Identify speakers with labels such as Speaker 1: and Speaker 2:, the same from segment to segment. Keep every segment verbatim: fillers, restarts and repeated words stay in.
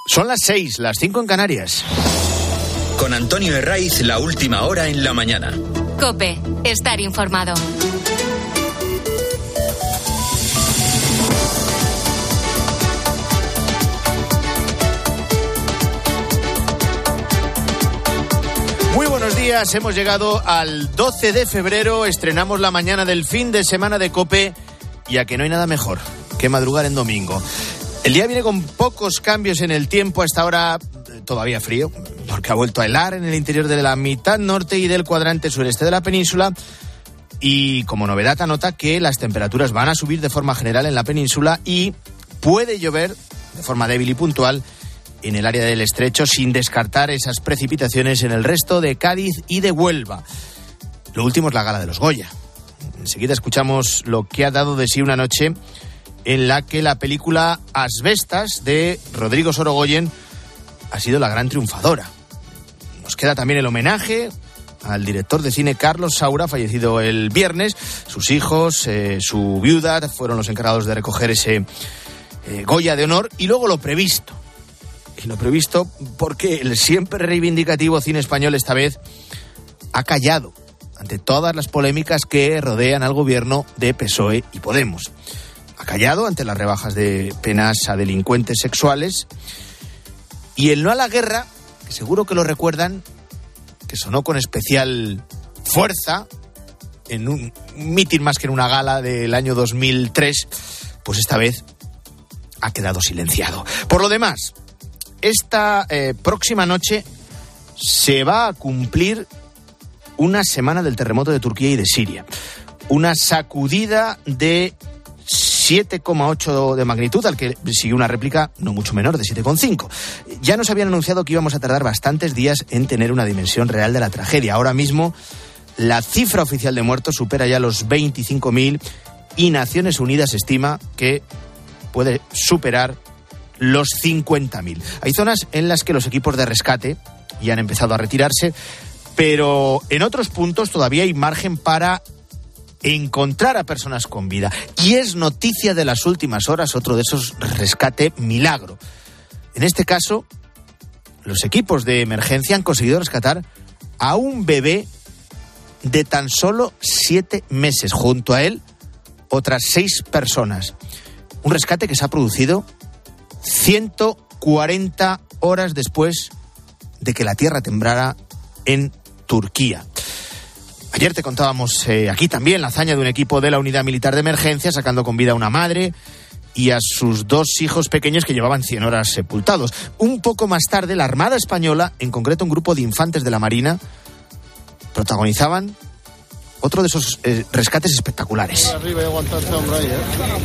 Speaker 1: Son las seis, las cinco en Canarias.
Speaker 2: Con Antonio Herraiz, la última hora en la mañana.
Speaker 3: COPE, estar informado.
Speaker 1: Muy buenos días, hemos llegado al doce de febrero, estrenamos la mañana del fin de semana de COPE, y a que no hay nada mejor que madrugar en domingo. El día viene con pocos cambios en el tiempo, hasta ahora todavía frío, porque ha vuelto a helar en el interior de la mitad norte y del cuadrante sureste de la península, y como novedad anota que las temperaturas van a subir de forma general en la península y puede llover de forma débil y puntual en el área del Estrecho, sin descartar esas precipitaciones en el resto de Cádiz y de Huelva. Lo último es la gala de los Goya. Enseguida escuchamos lo que ha dado de sí una noche en la que la película Asbestas de Rodrigo Sorogoyen ha sido la gran triunfadora. Nos queda también el homenaje al director de cine Carlos Saura, fallecido el viernes. Sus hijos, eh, su viuda, fueron los encargados de recoger ese eh, Goya de honor. Y luego lo previsto. Y lo previsto porque el siempre reivindicativo cine español esta vez ha callado ante todas las polémicas que rodean al gobierno de P S O E y Podemos. Ha callado ante las rebajas de penas a delincuentes sexuales. Y el no a la guerra, que seguro que lo recuerdan, que sonó con especial fuerza en un mitin más que en una gala del año dos mil tres, pues esta vez ha quedado silenciado. Por lo demás, esta eh, próxima noche se va a cumplir una semana del terremoto de Turquía y de Siria. Una sacudida de siete coma ocho de magnitud, al que siguió una réplica no mucho menor de siete coma cinco. Ya nos habían anunciado que íbamos a tardar bastantes días en tener una dimensión real de la tragedia. Ahora mismo la cifra oficial de muertos supera ya los veinticinco mil y Naciones Unidas estima que puede superar los cincuenta mil. Hay zonas en las que los equipos de rescate ya han empezado a retirarse, pero en otros puntos todavía hay margen para encontrar a personas con vida. Y es noticia de las últimas horas otro de esos rescate milagro. En este caso, los equipos de emergencia han conseguido rescatar a un bebé de tan solo siete meses. Junto a él, otras seis personas. Un rescate que se ha producido ciento cuarenta horas después de que la tierra temblara en Turquía. Ayer te contábamos eh, aquí también la hazaña de un equipo de la Unidad Militar de Emergencia sacando con vida a una madre y a sus dos hijos pequeños que llevaban cien horas sepultados. Un poco más tarde, la Armada Española, en concreto un grupo de infantes de la Marina, protagonizaban otro de esos eh, rescates espectaculares.
Speaker 4: Arriba y aguantar este hombre ahí, ¿eh?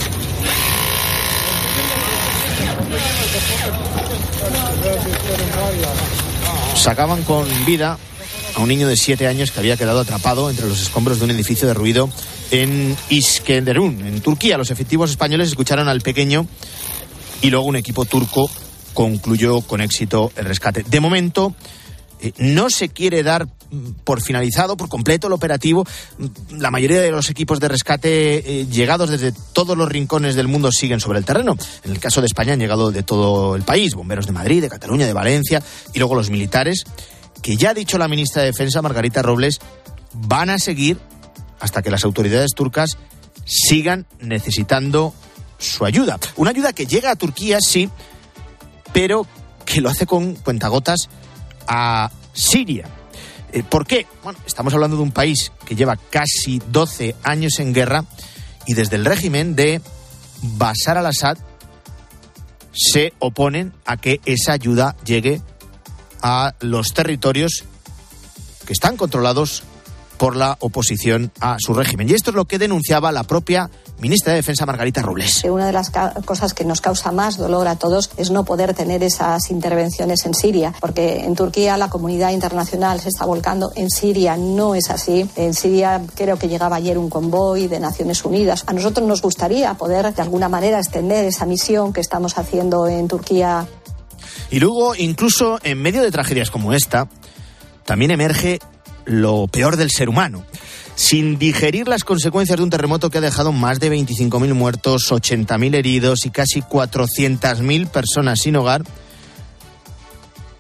Speaker 1: Sacaban con vida a un niño de siete años que había quedado atrapado entre los escombros de un edificio derruido en Iskenderun, en Turquía. Los efectivos españoles escucharon al pequeño y luego un equipo turco concluyó con éxito el rescate. De momento, eh, no se quiere dar por finalizado, por completo, el operativo. La mayoría de los equipos de rescate eh, llegados desde todos los rincones del mundo siguen sobre el terreno. En el caso de España han llegado de todo el país, bomberos de Madrid, de Cataluña, de Valencia, y luego los militares, que ya ha dicho la ministra de Defensa, Margarita Robles, van a seguir hasta que las autoridades turcas sigan necesitando su ayuda. Una ayuda que llega a Turquía, sí, pero que lo hace con cuentagotas a Siria. ¿Por qué? Bueno, estamos hablando de un país que lleva casi doce años en guerra y desde el régimen de Bashar al-Assad se oponen a que esa ayuda llegue a los territorios que están controlados por la oposición a su régimen. Y esto es lo que denunciaba la propia ministra de Defensa, Margarita Robles.
Speaker 5: Una de las ca- cosas que nos causa más dolor a todos es no poder tener esas intervenciones en Siria, porque en Turquía la comunidad internacional se está volcando, en Siria no es así. En Siria creo que llegaba ayer un convoy de Naciones Unidas. A nosotros nos gustaría poder de alguna manera extender esa misión que estamos haciendo en Turquía.
Speaker 1: Y luego, incluso en medio de tragedias como esta, también emerge lo peor del ser humano. Sin digerir las consecuencias de un terremoto que ha dejado más de veinticinco mil muertos, ochenta mil heridos y casi cuatrocientas mil personas sin hogar,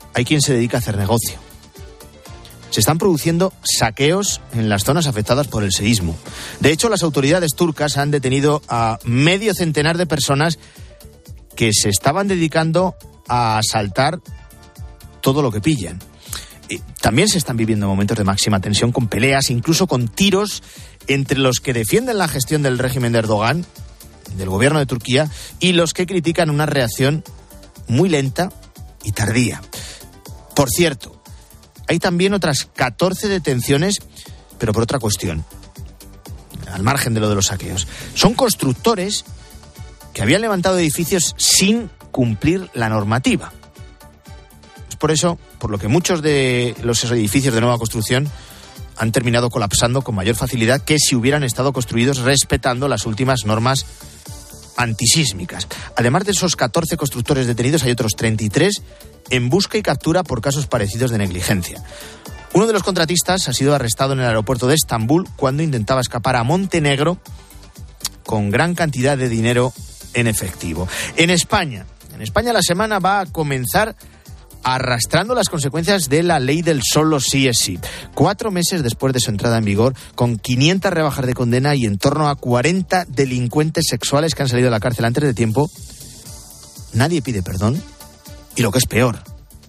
Speaker 1: hay quien se dedica a hacer negocio. Se están produciendo saqueos en las zonas afectadas por el seísmo. De hecho, las autoridades turcas han detenido a medio centenar de personas que se estaban dedicando a asaltar todo lo que pillan. Y también se están viviendo momentos de máxima tensión con peleas, incluso con tiros entre los que defienden la gestión del régimen de Erdogan, del gobierno de Turquía, y los que critican una reacción muy lenta y tardía. Por cierto, hay también otras catorce detenciones, pero por otra cuestión, al margen de lo de los saqueos. Son constructores que habían levantado edificios sin cumplir la normativa. Es por eso, por lo que muchos de los edificios de nueva construcción han terminado colapsando con mayor facilidad que si hubieran estado construidos respetando las últimas normas antisísmicas. Además de esos catorce constructores detenidos, hay otros treinta y tres en busca y captura por casos parecidos de negligencia. Uno de los contratistas ha sido arrestado en el aeropuerto de Estambul cuando intentaba escapar a Montenegro con gran cantidad de dinero en efectivo. En España, en España la semana va a comenzar arrastrando las consecuencias de la ley del solo sí es sí. Cuatro meses después de su entrada en vigor, con quinientas rebajas de condena y en torno a cuarenta delincuentes sexuales que han salido de la cárcel antes de tiempo, nadie pide perdón y, lo que es peor,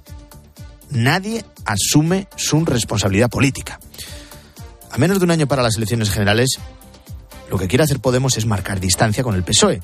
Speaker 1: nadie asume su responsabilidad política. A menos de un año para las elecciones generales, lo que quiere hacer Podemos es marcar distancia con el P S O E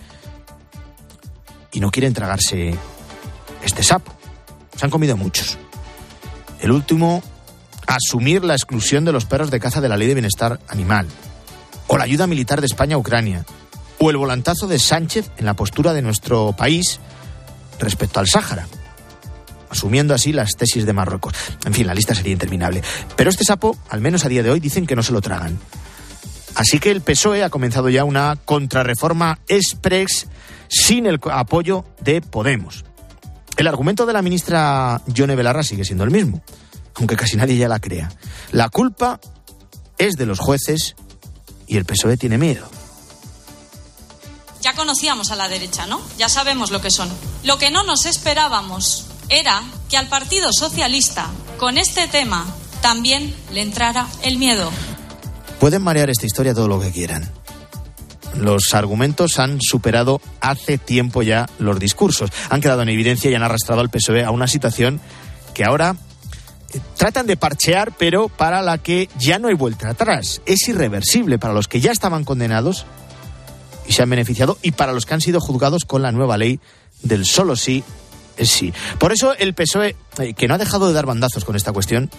Speaker 1: y no quieren tragarse este sapo. Se han comido muchos. El último, asumir la exclusión de los perros de caza de la Ley de Bienestar Animal, o la ayuda militar de España a Ucrania, o el volantazo de Sánchez en la postura de nuestro país respecto al Sáhara, asumiendo así las tesis de Marruecos. En fin, la lista sería interminable. Pero este sapo, al menos a día de hoy, dicen que no se lo tragan. Así que el P S O E ha comenzado ya una contrarreforma express sin el apoyo de Podemos. El argumento de la ministra Yone Belarra sigue siendo el mismo, aunque casi nadie ya la crea. La culpa es de los jueces y el P S O E tiene miedo.
Speaker 4: Ya conocíamos a la derecha, ¿no? Ya sabemos lo que son. Lo que no nos esperábamos era que al Partido Socialista, con este tema, también le entrara el miedo.
Speaker 1: Pueden marear esta historia todo lo que quieran. Los argumentos han superado hace tiempo ya los discursos. Han quedado en evidencia y han arrastrado al P S O E a una situación que ahora eh, tratan de parchear, pero para la que ya no hay vuelta atrás. Es irreversible para los que ya estaban condenados y se han beneficiado, y para los que han sido juzgados con la nueva ley del solo sí es sí. Por eso el P S O E, eh, que no ha dejado de dar bandazos con esta cuestión,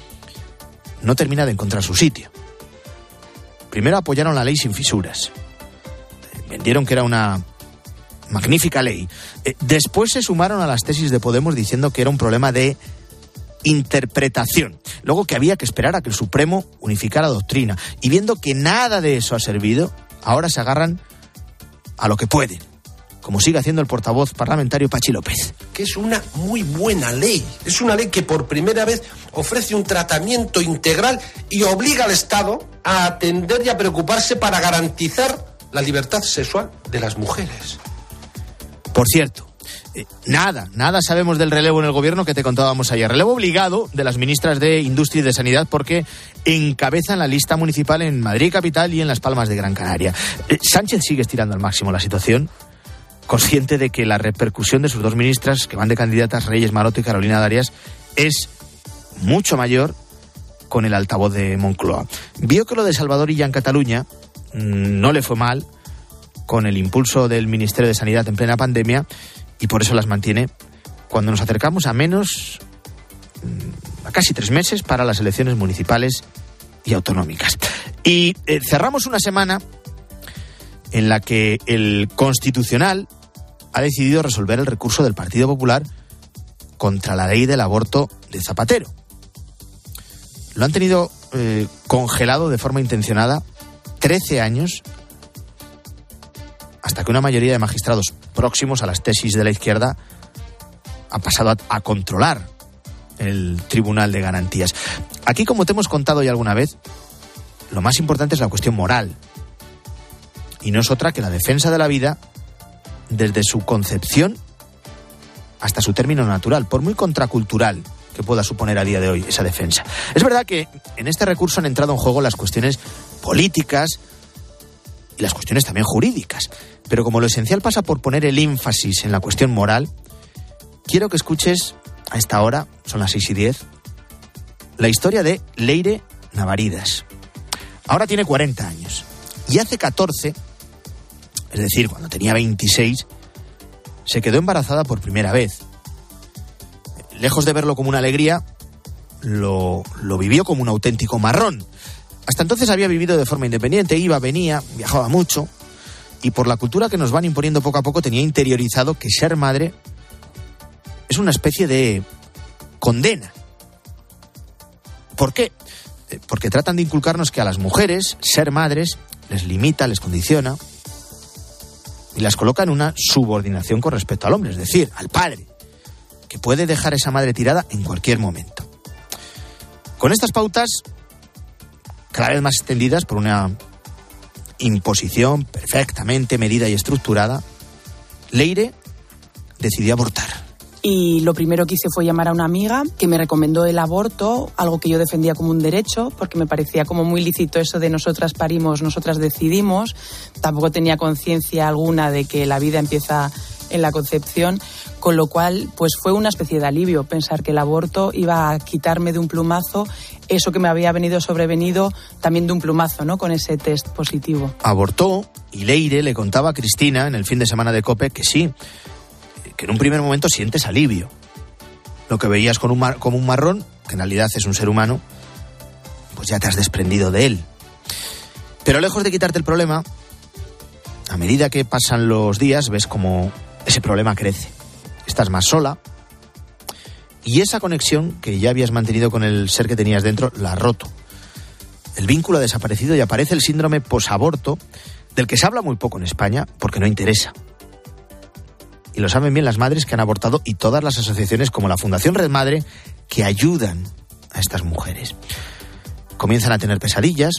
Speaker 1: no termina de encontrar su sitio. Primero apoyaron la ley sin fisuras. Vendieron que era una magnífica ley. Eh, después se sumaron a las tesis de Podemos diciendo que era un problema de interpretación. Luego que había que esperar a que el Supremo unificara doctrina. Y viendo que nada de eso ha servido, ahora se agarran a lo que pueden, como sigue haciendo el portavoz parlamentario Pachi López.
Speaker 6: Que es una muy buena ley. Es una ley que por primera vez ofrece un tratamiento integral y obliga al Estado a atender y a preocuparse para garantizar la libertad sexual de las mujeres.
Speaker 1: Por cierto, eh, nada, nada sabemos del relevo en el gobierno que te contábamos ayer. Relevo obligado de las ministras de Industria y de Sanidad porque encabezan la lista municipal en Madrid capital y en Las Palmas de Gran Canaria. Eh, Sánchez sigue estirando al máximo la situación, consciente de que la repercusión de sus dos ministras, que van de candidatas, Reyes Maroto y Carolina Darias, es mucho mayor con el altavoz de Moncloa. Vio que lo de Salvador Illa en Cataluña no le fue mal con el impulso del Ministerio de Sanidad en plena pandemia y por eso las mantiene cuando nos acercamos a menos, a casi tres meses para las elecciones municipales y autonómicas. Y eh, cerramos una semana en la que el Constitucional ha decidido resolver el recurso del Partido Popular contra la ley del aborto de Zapatero. Lo han tenido eh, congelado de forma intencionada trece años, hasta que una mayoría de magistrados próximos a las tesis de la izquierda ha pasado a, a controlar el Tribunal de Garantías. Aquí, como te hemos contado ya alguna vez, lo más importante es la cuestión moral, y no es otra que la defensa de la vida desde su concepción hasta su término natural, por muy contracultural que pueda suponer a día de hoy esa defensa. Es verdad que en este recurso han entrado en juego las cuestiones políticas y las cuestiones también jurídicas. Pero como lo esencial pasa por poner el énfasis en la cuestión moral, quiero que escuches a esta hora, son las seis y diez, la historia de Leire Navaridas. Ahora tiene cuarenta años y hace catorce, es decir, cuando tenía veintiséis, se quedó embarazada por primera vez. Lejos de verlo como una alegría, lo, lo vivió como un auténtico marrón. Hasta entonces había vivido de forma independiente, iba, venía, viajaba mucho, y por la cultura que nos van imponiendo poco a poco tenía interiorizado que ser madre es una especie de condena. ¿Por qué? Porque tratan de inculcarnos que a las mujeres ser madres les limita, les condiciona y las coloca en una subordinación con respecto al hombre, es decir, al padre, que puede dejar a esa madre tirada en cualquier momento. Con estas pautas, cada vez más extendidas por una imposición perfectamente medida y estructurada, Leire decidió abortar.
Speaker 7: Y lo primero que hice fue llamar a una amiga que me recomendó el aborto, algo que yo defendía como un derecho, porque me parecía como muy lícito eso de nosotras parimos, nosotras decidimos. Tampoco tenía conciencia alguna de que la vida empieza en la concepción, con lo cual pues fue una especie de alivio pensar que el aborto iba a quitarme de un plumazo eso que me había venido sobrevenido también de un plumazo, ¿no? Con ese test positivo.
Speaker 1: Abortó y Leire le contaba a Cristina en el fin de semana de COPE que sí, que en un primer momento sientes alivio. Lo que veías con un mar, como un marrón, que en realidad es un ser humano, pues ya te has desprendido de él. Pero lejos de quitarte el problema, a medida que pasan los días, ves como ese problema crece. Estás más sola y esa conexión que ya habías mantenido con el ser que tenías dentro la ha roto. El vínculo ha desaparecido y aparece el síndrome posaborto, del que se habla muy poco en España porque no interesa. Y lo saben bien las madres que han abortado y todas las asociaciones como la Fundación Red Madre que ayudan a estas mujeres. Comienzan a tener pesadillas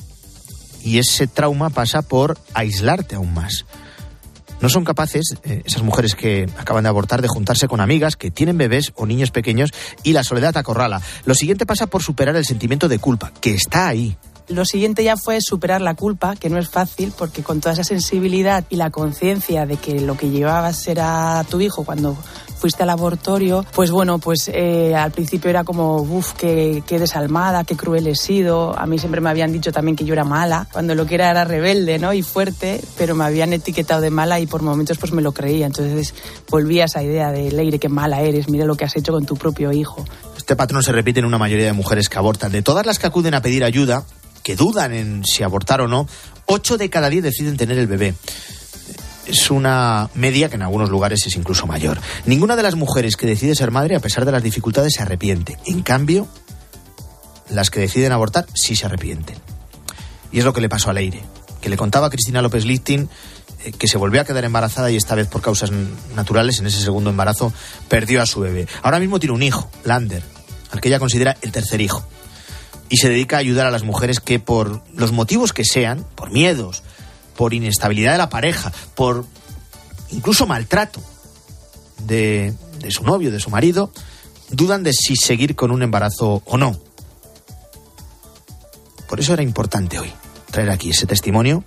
Speaker 1: y ese trauma pasa por aislarte aún más. No son capaces, eh, esas mujeres que acaban de abortar, de juntarse con amigas que tienen bebés o niños pequeños y la soledad acorrala. Lo siguiente pasa por superar el sentimiento de culpa, que está ahí.
Speaker 7: Lo siguiente ya fue superar la culpa, que no es fácil, porque con toda esa sensibilidad y la conciencia de que lo que llevabas era tu hijo cuando fuiste al abortorio, pues bueno, pues eh, al principio era como, uff, qué, qué desalmada, qué cruel he sido. A mí siempre me habían dicho también que yo era mala, cuando lo que era era rebelde, ¿no? Y fuerte, pero me habían etiquetado de mala y por momentos pues me lo creía. Entonces volví a esa idea de, Leire, qué mala eres, mira lo que has hecho con tu propio hijo.
Speaker 1: Este patrón se repite en una mayoría de mujeres que abortan. De todas las que acuden a pedir ayuda, que dudan en si abortar o no, ocho de cada diez deciden tener el bebé. Es una media que en algunos lugares es incluso mayor. Ninguna de las mujeres que decide ser madre, a pesar de las dificultades, se arrepiente. En cambio, las que deciden abortar sí se arrepienten. Y es lo que le pasó a Leire, que le contaba a Cristina López Lichting eh, que se volvió a quedar embarazada y esta vez por causas naturales, en ese segundo embarazo, perdió a su bebé. Ahora mismo tiene un hijo, Lander, al que ella considera el tercer hijo. Y se dedica a ayudar a las mujeres que, por los motivos que sean, por miedos, por inestabilidad de la pareja, por incluso maltrato de, de su novio, de su marido, dudan de si seguir con un embarazo o no. Por eso era importante hoy traer aquí ese testimonio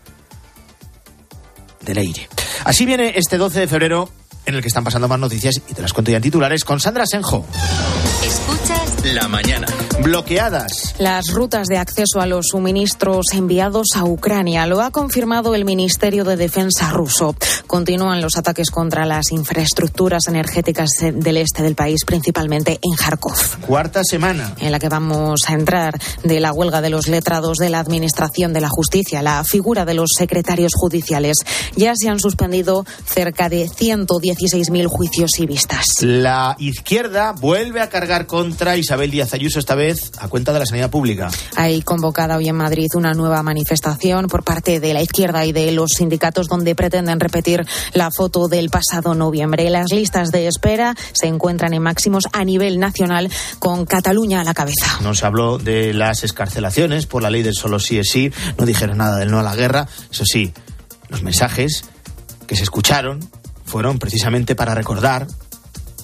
Speaker 1: de Leire. Así viene este doce de febrero, en el que están pasando más noticias y te las cuento ya en titulares con Sandra Senjo.
Speaker 3: Escuchas
Speaker 2: La mañana.
Speaker 1: Bloqueadas
Speaker 8: las rutas de acceso a los suministros enviados a Ucrania. Lo ha confirmado el Ministerio de Defensa ruso. Continúan los ataques contra las infraestructuras energéticas del este del país, principalmente en Kharkov.
Speaker 1: Cuarta semana
Speaker 8: en la que vamos a entrar de la huelga de los letrados de la Administración de la Justicia, la figura de los secretarios judiciales. Ya se han suspendido cerca de ciento dieciséis mil juicios y vistas.
Speaker 1: La izquierda vuelve a cargar contra Isabel Díaz Ayuso, esta vez a cuenta de la sanidad pública.
Speaker 8: Hay convocada hoy en Madrid una nueva manifestación por parte de la izquierda y de los sindicatos donde pretenden repetir la foto del pasado noviembre. Las listas de espera se encuentran en máximos a nivel nacional, con Cataluña a la cabeza.
Speaker 1: No se habló de las excarcelaciones por la ley del solo sí es sí, no dijeron nada del no a la guerra. Eso sí, los mensajes que se escucharon fueron precisamente para recordar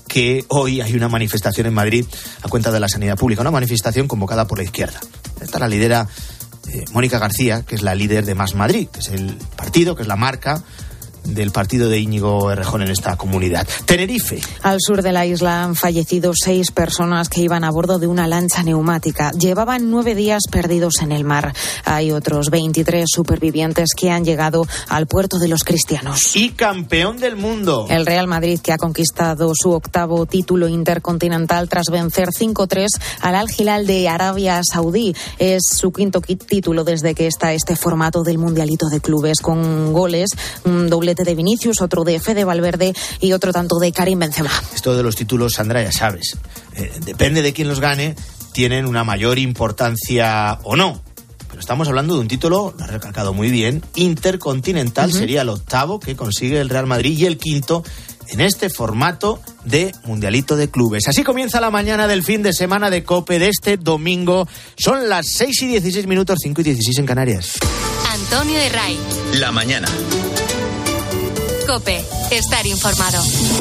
Speaker 1: que hoy hay una manifestación en Madrid a cuenta de la sanidad pública, una manifestación convocada por la izquierda. Esta la lidera eh, Mónica García, que es la líder de Más Madrid, que es el partido, que es la marca del partido de Íñigo Errejón en esta comunidad. Tenerife.
Speaker 8: Al sur de la isla han fallecido seis personas que iban a bordo de una lancha neumática. Llevaban nueve días perdidos en el mar. Hay otros veintitrés supervivientes que han llegado al puerto de los Cristianos.
Speaker 1: Y campeón del mundo.
Speaker 8: El Real Madrid, que ha conquistado su octavo título intercontinental tras vencer cinco tres al Al Hilal de Arabia Saudí. Es su quinto título desde que está este formato del Mundialito de Clubes, con goles, un doblete de Vinicius, otro de Fede Valverde y otro tanto de Karim Benzema.
Speaker 1: Esto de los títulos, Sandra, ya sabes, eh, depende de quién los gane, tienen una mayor importancia o no. Pero estamos hablando de un título, lo ha recalcado muy bien, intercontinental. Uh-huh. Sería el octavo que consigue el Real Madrid y el quinto en este formato de Mundialito de Clubes. Así comienza la mañana del fin de semana de COPE de este domingo. Son las seis y dieciséis minutos, cinco y dieciséis en Canarias.
Speaker 3: Antonio Herray.
Speaker 2: La mañana.
Speaker 3: COPE, estar informado.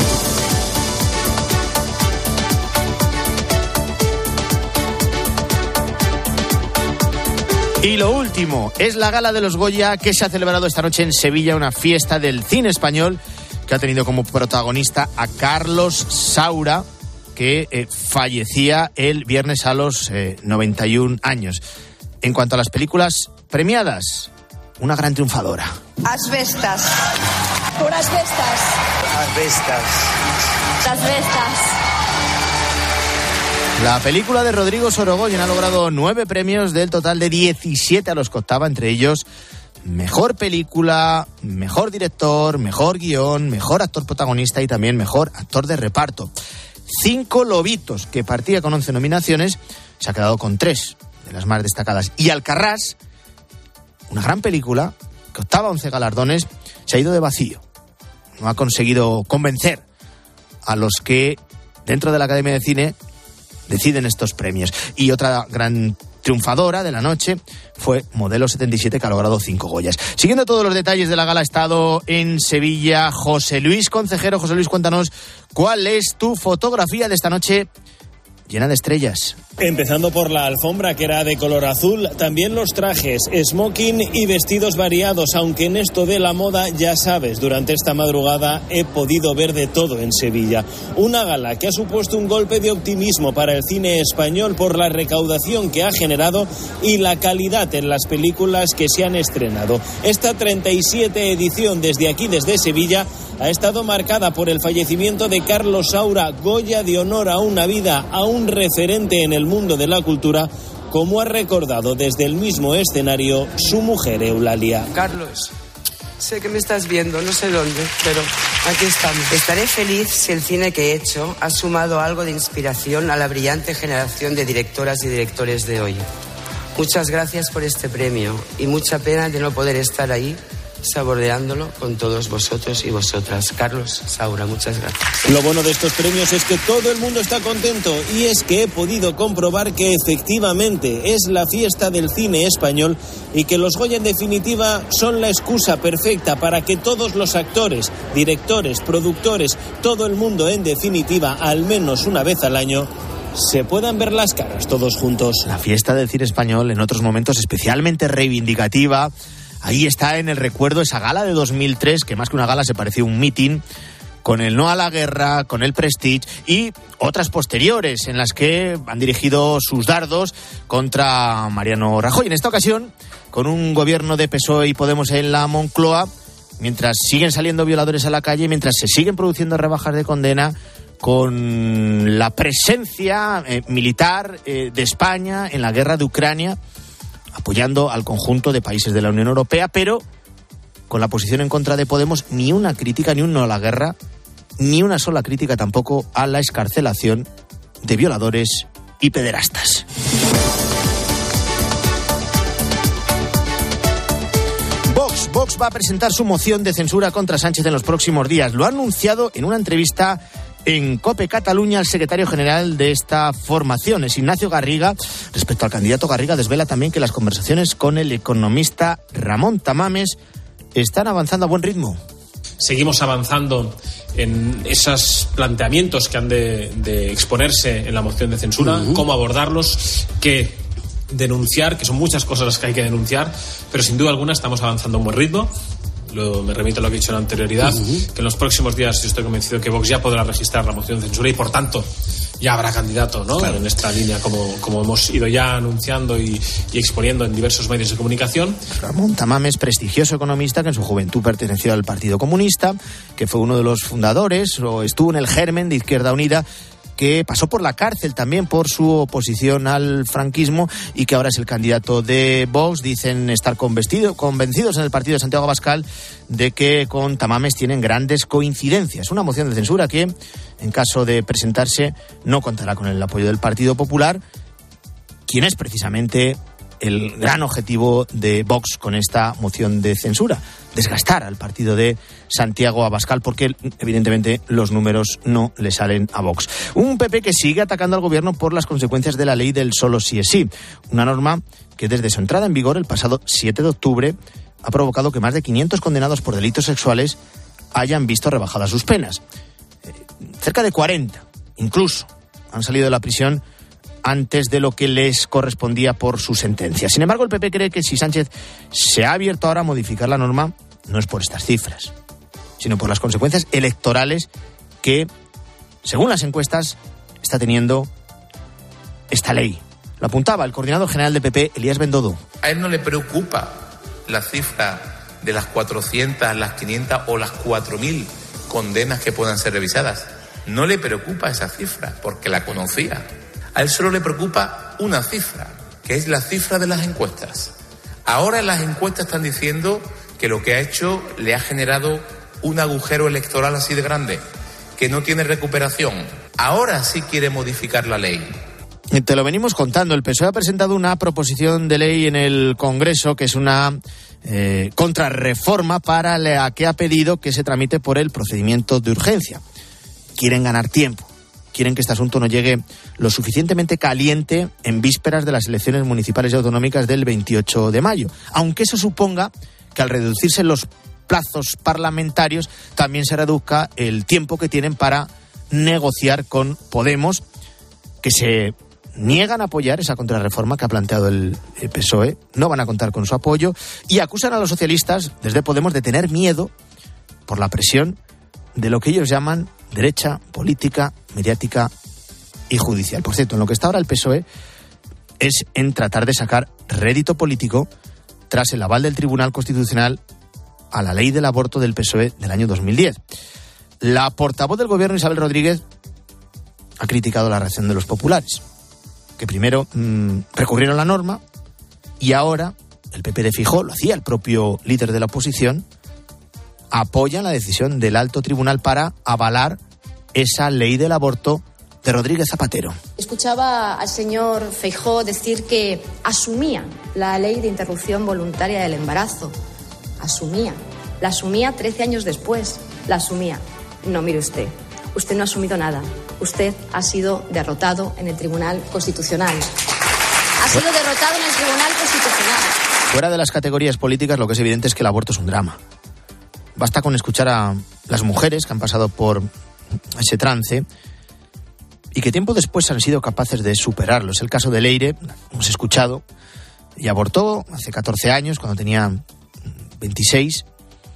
Speaker 1: Y lo último es la gala de los Goya, que se ha celebrado esta noche en Sevilla, una fiesta del cine español que ha tenido como protagonista a Carlos Saura, que eh, fallecía el viernes a los eh, noventa y un años. En cuanto a las películas premiadas, una gran triunfadora.
Speaker 9: Asbestas. Por asbestas.
Speaker 10: Asbestas.
Speaker 9: Asbestas.
Speaker 1: La película de Rodrigo Sorogoyen ha logrado nueve premios del total de diecisiete a los que optaba, entre ellos mejor película, mejor director, mejor guión, mejor actor protagonista y también mejor actor de reparto. Cinco Lobitos, que partía con once nominaciones, se ha quedado con tres de las más destacadas. Y Alcarrás, una gran película que optaba a once galardones, se ha ido de vacío. No ha conseguido convencer a los que dentro de la Academia de Cine deciden estos premios. Y otra gran triunfadora de la noche fue Modelo setenta y siete, que ha logrado cinco Goyas. Siguiendo todos los detalles de la gala, ha estado en Sevilla José Luis Concejero. José Luis, cuéntanos cuál es tu fotografía de esta noche llena de estrellas.
Speaker 11: Empezando por la alfombra, que era de color azul, también los trajes, smoking y vestidos variados, aunque en esto de la moda, ya sabes, durante esta madrugada he podido ver de todo en Sevilla. Una gala que ha supuesto un golpe de optimismo para el cine español por la recaudación que ha generado y la calidad en las películas que se han estrenado. Esta treinta y siete edición desde aquí, desde Sevilla, ha estado marcada por el fallecimiento de Carlos Saura, Goya de honor a una vida, a un referente en el mundo de la cultura, como ha recordado desde el mismo escenario su mujer Eulalia.
Speaker 12: Carlos, sé que me estás viendo, no sé dónde, pero aquí estamos. Estaré feliz si el cine que he hecho ha sumado algo de inspiración a la brillante generación de directoras y directores de hoy. Muchas gracias por este premio y mucha pena de no poder estar ahí saboreándolo con todos vosotros y vosotras. Carlos Saura, muchas gracias.
Speaker 11: Lo bueno de estos premios es que todo el mundo está contento, y es que he podido comprobar que efectivamente es la fiesta del cine español y que los Goya en definitiva son la excusa perfecta para que todos los actores, directores, productores, todo el mundo en definitiva, al menos una vez al año, se puedan ver las caras todos juntos.
Speaker 1: La fiesta del cine español, en otros momentos especialmente reivindicativa. Ahí está en el recuerdo esa gala de dos mil tres, que más que una gala se parecía un mitin, con el no a la guerra, con el Prestige y otras posteriores en las que han dirigido sus dardos contra Mariano Rajoy. En esta ocasión, con un gobierno de P S O E y Podemos en la Moncloa, mientras siguen saliendo violadores a la calle, mientras se siguen produciendo rebajas de condena, con la presencia eh, militar eh, de España en la guerra de Ucrania, apoyando al conjunto de países de la Unión Europea, pero con la posición en contra de Podemos, ni una crítica, ni un no a la guerra, ni una sola crítica tampoco a la excarcelación de violadores y pederastas. Vox, Vox va a presentar su moción de censura contra Sánchez en los próximos días. Lo ha anunciado en una entrevista en COPE Cataluña el secretario general de esta formación, es Ignacio Garriga. Respecto al candidato, Garriga desvela también que las conversaciones con el economista Ramón Tamames están avanzando a buen ritmo.
Speaker 13: Seguimos avanzando
Speaker 10: en esos planteamientos que han de, de exponerse en la moción de censura, uh-huh. cómo abordarlos, qué denunciar, que son muchas cosas las que hay que denunciar, pero sin duda alguna estamos avanzando a un buen ritmo. Lo, me remito a lo que he dicho en la anterioridad, uh-huh. que en los próximos días yo estoy convencido que Vox ya podrá registrar la moción de censura y por tanto ya habrá candidato, ¿no? Claro. En esta línea, como, como hemos ido ya anunciando y, y exponiendo en diversos medios de comunicación.
Speaker 1: Ramón Tamames, prestigioso economista que en su juventud perteneció al Partido Comunista, que fue uno de los fundadores o estuvo en el germen de Izquierda Unida, que pasó por la cárcel también por su oposición al franquismo y que ahora es el candidato de Vox. Dicen estar convencidos en el partido de Santiago Abascal de que con Tamames tienen grandes coincidencias. Una moción de censura que, en caso de presentarse, no contará con el apoyo del Partido Popular, quien es precisamente el gran objetivo de Vox con esta moción de censura: desgastar al partido de Santiago Abascal, porque evidentemente los números no le salen a Vox. Un P P que sigue atacando al gobierno por las consecuencias de la ley del solo sí es sí, una norma que desde su entrada en vigor el pasado siete de octubre ha provocado que más de quinientos condenados por delitos sexuales hayan visto rebajadas sus penas. Eh, cerca de cuarenta incluso han salido de la prisión antes de lo que les correspondía por su sentencia. Sin embargo, el P P cree que si Sánchez se ha abierto ahora a modificar la norma, no es por estas cifras, sino por las consecuencias electorales que, según las encuestas, está teniendo esta ley. Lo apuntaba el coordinador general del P P, Elías Bendodo.
Speaker 13: A él no le preocupa la cifra de las cuatrocientas, las quinientas o las cuatro mil condenas que puedan ser revisadas. No le preocupa esa cifra, porque la conocía. A él solo le preocupa una cifra, que es la cifra de las encuestas. Ahora las encuestas están diciendo que lo que ha hecho le ha generado un agujero electoral así de grande, que no tiene recuperación. Ahora sí quiere modificar la ley.
Speaker 1: Te lo venimos contando. El P S O E ha presentado una proposición de ley en el Congreso que es una eh, contrarreforma para la que ha pedido que se tramite por el procedimiento de urgencia. Quieren ganar tiempo. Quieren que este asunto no llegue lo suficientemente caliente en vísperas de las elecciones municipales y autonómicas del veintiocho de mayo. Aunque eso suponga que al reducirse los plazos parlamentarios también se reduzca el tiempo que tienen para negociar con Podemos, que se niegan a apoyar esa contrarreforma que ha planteado el P S O E. No van a contar con su apoyo y acusan a los socialistas desde Podemos de tener miedo por la presión de lo que ellos llaman derecha política, mediática y judicial. Por cierto, en lo que está ahora el P S O E es en tratar de sacar rédito político tras el aval del Tribunal Constitucional a la ley del aborto del P S O E del año dos mil diez. La portavoz del gobierno, Isabel Rodríguez, ha criticado la reacción de los populares, que primero mmm, recurrieron a la norma y ahora el P P de Feijóo, lo hacía el propio líder de la oposición, apoyan la decisión del alto tribunal para avalar esa ley del aborto de Rodríguez Zapatero.
Speaker 14: Escuchaba al señor Feijóo decir que asumía la ley de interrupción voluntaria del embarazo. Asumía. La asumía trece años después. La asumía. No, mire usted. Usted no ha asumido nada. Usted ha sido derrotado en el Tribunal Constitucional. Ha sido derrotado en el Tribunal Constitucional.
Speaker 1: Fuera de las categorías políticas, lo que es evidente es que el aborto es un drama. Basta con escuchar a las mujeres que han pasado por ese trance y que tiempo después han sido capaces de superarlo. Es el caso de Leire, hemos escuchado, y abortó hace catorce años, cuando tenía veintiséis,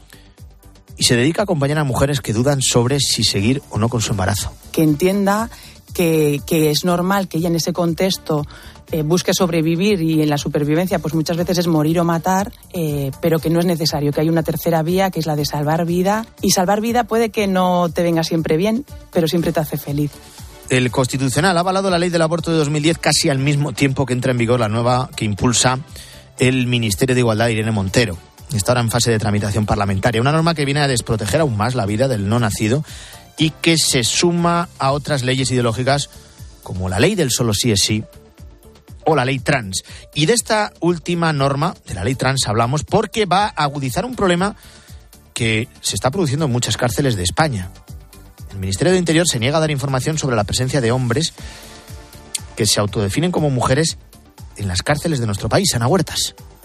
Speaker 1: y se dedica a acompañar a mujeres que dudan sobre si seguir o no con su embarazo.
Speaker 7: Que entienda que, que es normal que ella en ese contexto eh, busque sobrevivir, y en la supervivencia pues muchas veces es morir o matar, eh, pero que no es necesario, que hay una tercera vía que es la de salvar vida, y salvar vida puede que no te venga siempre bien, pero siempre te hace feliz.
Speaker 1: El Constitucional ha avalado la ley del aborto de dos mil diez casi al mismo tiempo que entra en vigor la nueva que impulsa el Ministerio de Igualdad de Irene Montero. Está ahora en fase de tramitación parlamentaria, una norma que viene a desproteger aún más la vida del no nacido y que se suma a otras leyes ideológicas como la ley del solo sí es sí o la ley trans. Y de esta última norma, de la ley trans, hablamos porque va a agudizar un problema que se está produciendo en muchas cárceles de España. El Ministerio de Interior se niega a dar información sobre la presencia de hombres que se autodefinen como mujeres en las cárceles de nuestro país. Ana Huertas.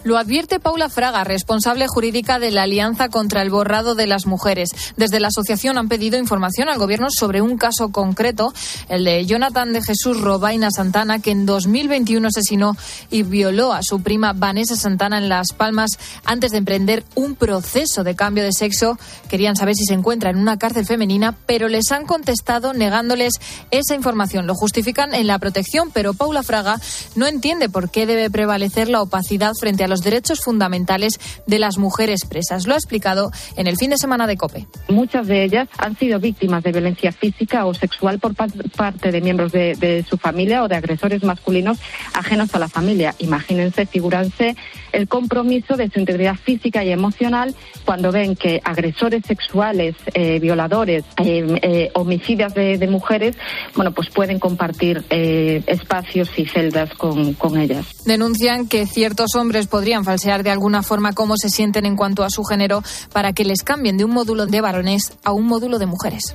Speaker 15: Lo advierte Paula Fraga, responsable jurídica de la Alianza contra el Borrado de las Mujeres. Desde la asociación han pedido información al Gobierno sobre un caso concreto, el de Jonathan de Jesús Robaina Santana, que en dos mil veintiuno asesinó y violó a su prima Vanessa Santana en Las Palmas antes de emprender un proceso de cambio de sexo. Querían saber si se encuentra en una cárcel femenina, pero les han contestado negándoles esa información. Lo justifican en la protección, pero Paula Fraga no entiende por qué debe prevalecer la opacidad frente a los derechos fundamentales de las mujeres presas. Lo ha explicado en el fin de semana de COPE.
Speaker 16: Muchas de ellas han sido víctimas de violencia física o sexual por parte de miembros de, de su familia o de agresores masculinos ajenos a la familia. Imagínense, figúrense el compromiso de su integridad física y emocional cuando ven que agresores sexuales, eh, violadores, eh, eh, homicidas de, de mujeres, bueno, pues pueden compartir eh, espacios y celdas con, con ellas.
Speaker 15: Denuncian que ciertos hombres podrían falsear de alguna forma cómo se sienten en cuanto a su género para que les cambien de un módulo de varones a un módulo de mujeres.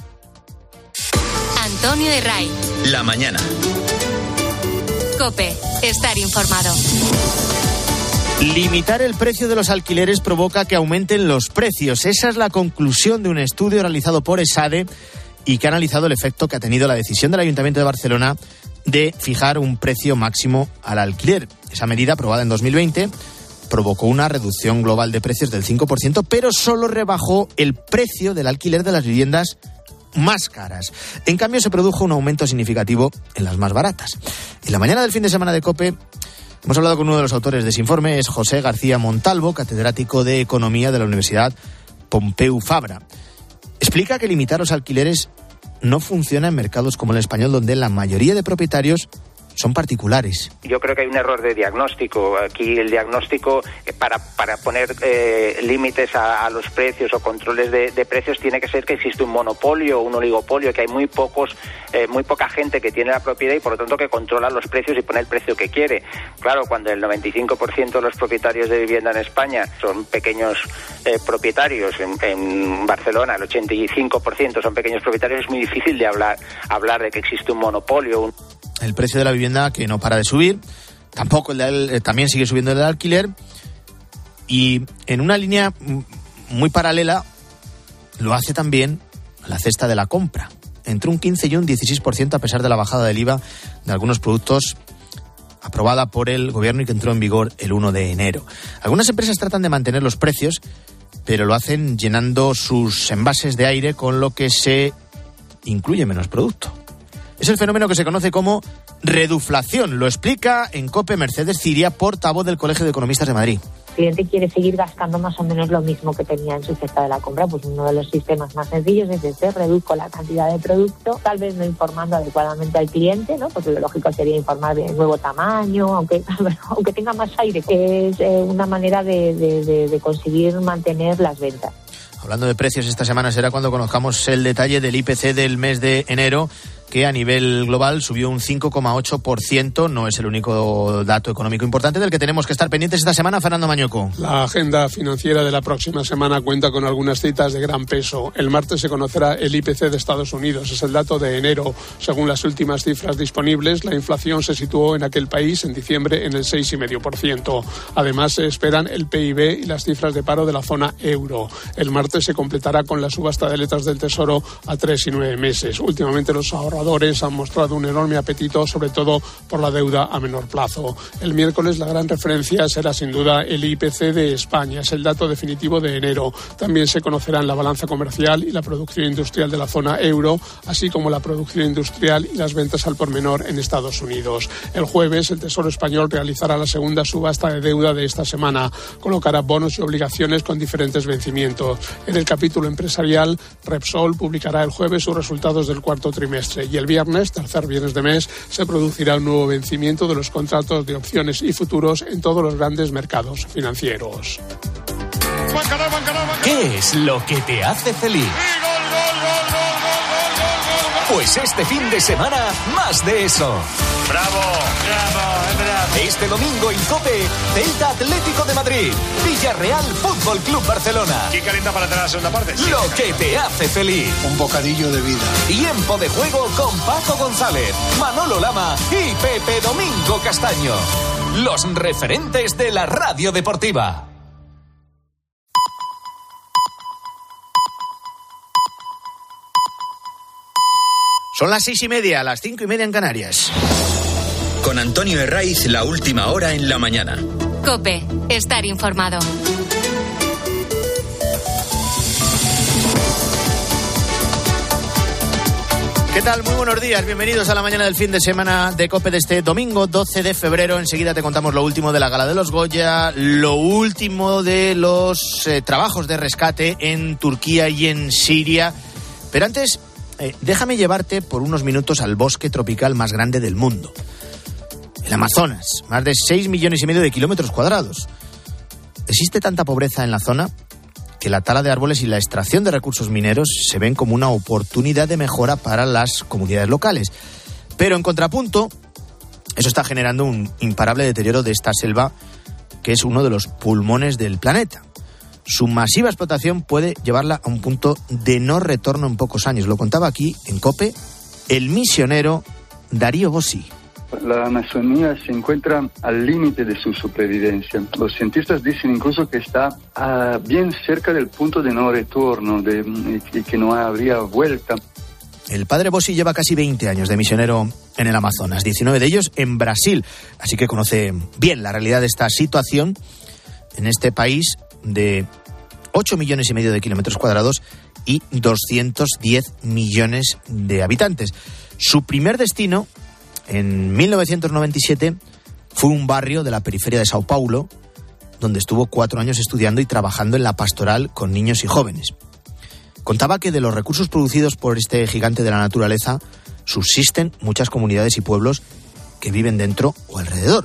Speaker 3: Antonio de Ray.
Speaker 2: La mañana.
Speaker 3: COPE. Estar informado.
Speaker 1: Limitar el precio de los alquileres provoca que aumenten los precios. Esa es la conclusión de un estudio realizado por ESADE y que ha analizado el efecto que ha tenido la decisión del Ayuntamiento de Barcelona de fijar un precio máximo al alquiler. Esa medida, aprobada en dos mil veinte, provocó una reducción global de precios del cinco por ciento, pero solo rebajó el precio del alquiler de las viviendas más caras. En cambio, se produjo un aumento significativo en las más baratas. En la mañana del fin de semana de COPE hemos hablado con uno de los autores de ese informe, es José García Montalvo, catedrático de Economía de la Universidad Pompeu Fabra. Explica que limitar los alquileres no funciona en mercados como el español, donde la mayoría de propietarios son particulares.
Speaker 17: Yo creo que hay un error de diagnóstico. Aquí el diagnóstico para, para poner eh, límites a, a los precios o controles de, de precios tiene que ser que existe un monopolio o un oligopolio, que hay muy pocos, eh, muy poca gente que tiene la propiedad y por lo tanto que controla los precios y pone el precio que quiere. Claro, cuando el noventa y cinco por ciento de los propietarios de vivienda en España son pequeños eh, propietarios, en, en Barcelona el ochenta y cinco por ciento son pequeños propietarios, es muy difícil de hablar, hablar de que existe un monopolio. Un...
Speaker 1: El precio de la vivienda que no para de subir, tampoco el de, eh, también sigue subiendo el del alquiler, y en una línea muy paralela lo hace también la cesta de la compra, entre un quince y un dieciséis por ciento a pesar de la bajada del I V A de algunos productos aprobada por el gobierno y que entró en vigor el uno de enero. Algunas empresas tratan de mantener los precios, pero lo hacen llenando sus envases de aire, con lo que se incluye menos producto. Es el fenómeno que se conoce como reduflación. Lo explica en COPE Mercedes Ciria, portavoz del Colegio de Economistas de Madrid.
Speaker 18: El cliente quiere seguir gastando más o menos lo mismo que tenía en su cesta de la compra. Pues uno de los sistemas más sencillos es este: reduzco la cantidad de producto, tal vez no informando adecuadamente al cliente, ¿no? Porque lo lógico sería informar de nuevo tamaño, aunque aunque tenga más aire. Es eh, una manera de, de, de, de conseguir mantener las ventas.
Speaker 1: Hablando de precios, esta semana será cuando conozcamos el detalle del I P C del mes de enero, que a nivel global subió un cinco coma ocho por ciento. No es el único dato económico importante del que tenemos que estar pendientes esta semana. Fernando Mañoco.
Speaker 19: La agenda financiera de la próxima semana cuenta con algunas citas de gran peso. El martes se conocerá el I P C de Estados Unidos. Es el dato de enero. Según las últimas cifras disponibles, la inflación se situó en aquel país en diciembre en el seis coma cinco por ciento. Además, se esperan el P I B y las cifras de paro de la zona euro. El martes se completará con la subasta de letras del Tesoro a tres y nueve meses. Últimamente los ahorradores han mostrado un enorme apetito, sobre todo por la deuda a menor plazo. El miércoles la gran referencia será sin duda el I P C de España. Es el dato definitivo de enero. También se conocerán la balanza comercial y la producción industrial de la zona euro, así como la producción industrial y las ventas al por menor en Estados Unidos. El jueves el Tesoro español realizará la segunda subasta de deuda de esta semana. Colocará bonos y obligaciones con diferentes vencimientos. En el capítulo empresarial, Repsol publicará el jueves sus resultados del cuarto trimestre y el viernes, tercer viernes de mes, se producirá un nuevo vencimiento de los contratos de opciones y futuros en todos los grandes mercados financieros.
Speaker 20: ¿Qué es lo que te hace feliz? Pues este fin de semana, más de eso.
Speaker 21: ¡Bravo! ¡Bravo! ¡Es bravo!
Speaker 20: Este domingo en COPE, Celta Atlético de Madrid, Villarreal Fútbol Club Barcelona.
Speaker 21: ¿Quién calienta para tener la segunda parte? Sí,
Speaker 20: lo que te hace feliz.
Speaker 21: Un bocadillo de vida.
Speaker 20: Tiempo de juego con Paco González, Manolo Lama y Pepe Domingo Castaño. los referentes de la radio deportiva.
Speaker 1: Son las seis y media, las cinco y media en Canarias.
Speaker 2: Con Antonio Herraiz, la última hora en la mañana.
Speaker 3: COPE, estar informado.
Speaker 1: ¿Qué tal? Muy buenos días, bienvenidos a la mañana del fin de semana de COPE de este domingo doce de febrero. Enseguida te contamos lo último de la Gala de los Goya, lo último de los eh, trabajos de rescate en Turquía y en Siria. Pero antes, eh, déjame llevarte por unos minutos al bosque tropical más grande del mundo. El Amazonas, más de seis millones y medio de kilómetros cuadrados. Existe tanta pobreza en la zona que la tala de árboles y la extracción de recursos mineros se ven como una oportunidad de mejora para las comunidades locales. Pero en contrapunto, eso está generando un imparable deterioro de esta selva, que es uno de los pulmones del planeta. Su masiva explotación puede llevarla a un punto de no retorno en pocos años. Lo contaba aquí en COPE el misionero Darío Bossi.
Speaker 5: La Amazonía se encuentra al límite de su supervivencia. Los cientistas dicen incluso que está uh, bien cerca del punto de no retorno de, y que no habría vuelta.
Speaker 1: El padre Bossi lleva casi veinte años de misionero en el Amazonas, diecinueve de ellos en Brasil, así que conoce bien la realidad de esta situación en este país de ocho millones y medio de kilómetros cuadrados y doscientos diez millones de habitantes. Su primer destino, en mil novecientos noventa y siete, fue un barrio de la periferia de Sao Paulo, donde estuvo cuatro años estudiando y trabajando en la pastoral con niños y jóvenes. Contaba que de los recursos producidos por este gigante de la naturaleza subsisten muchas comunidades y pueblos que viven dentro o alrededor.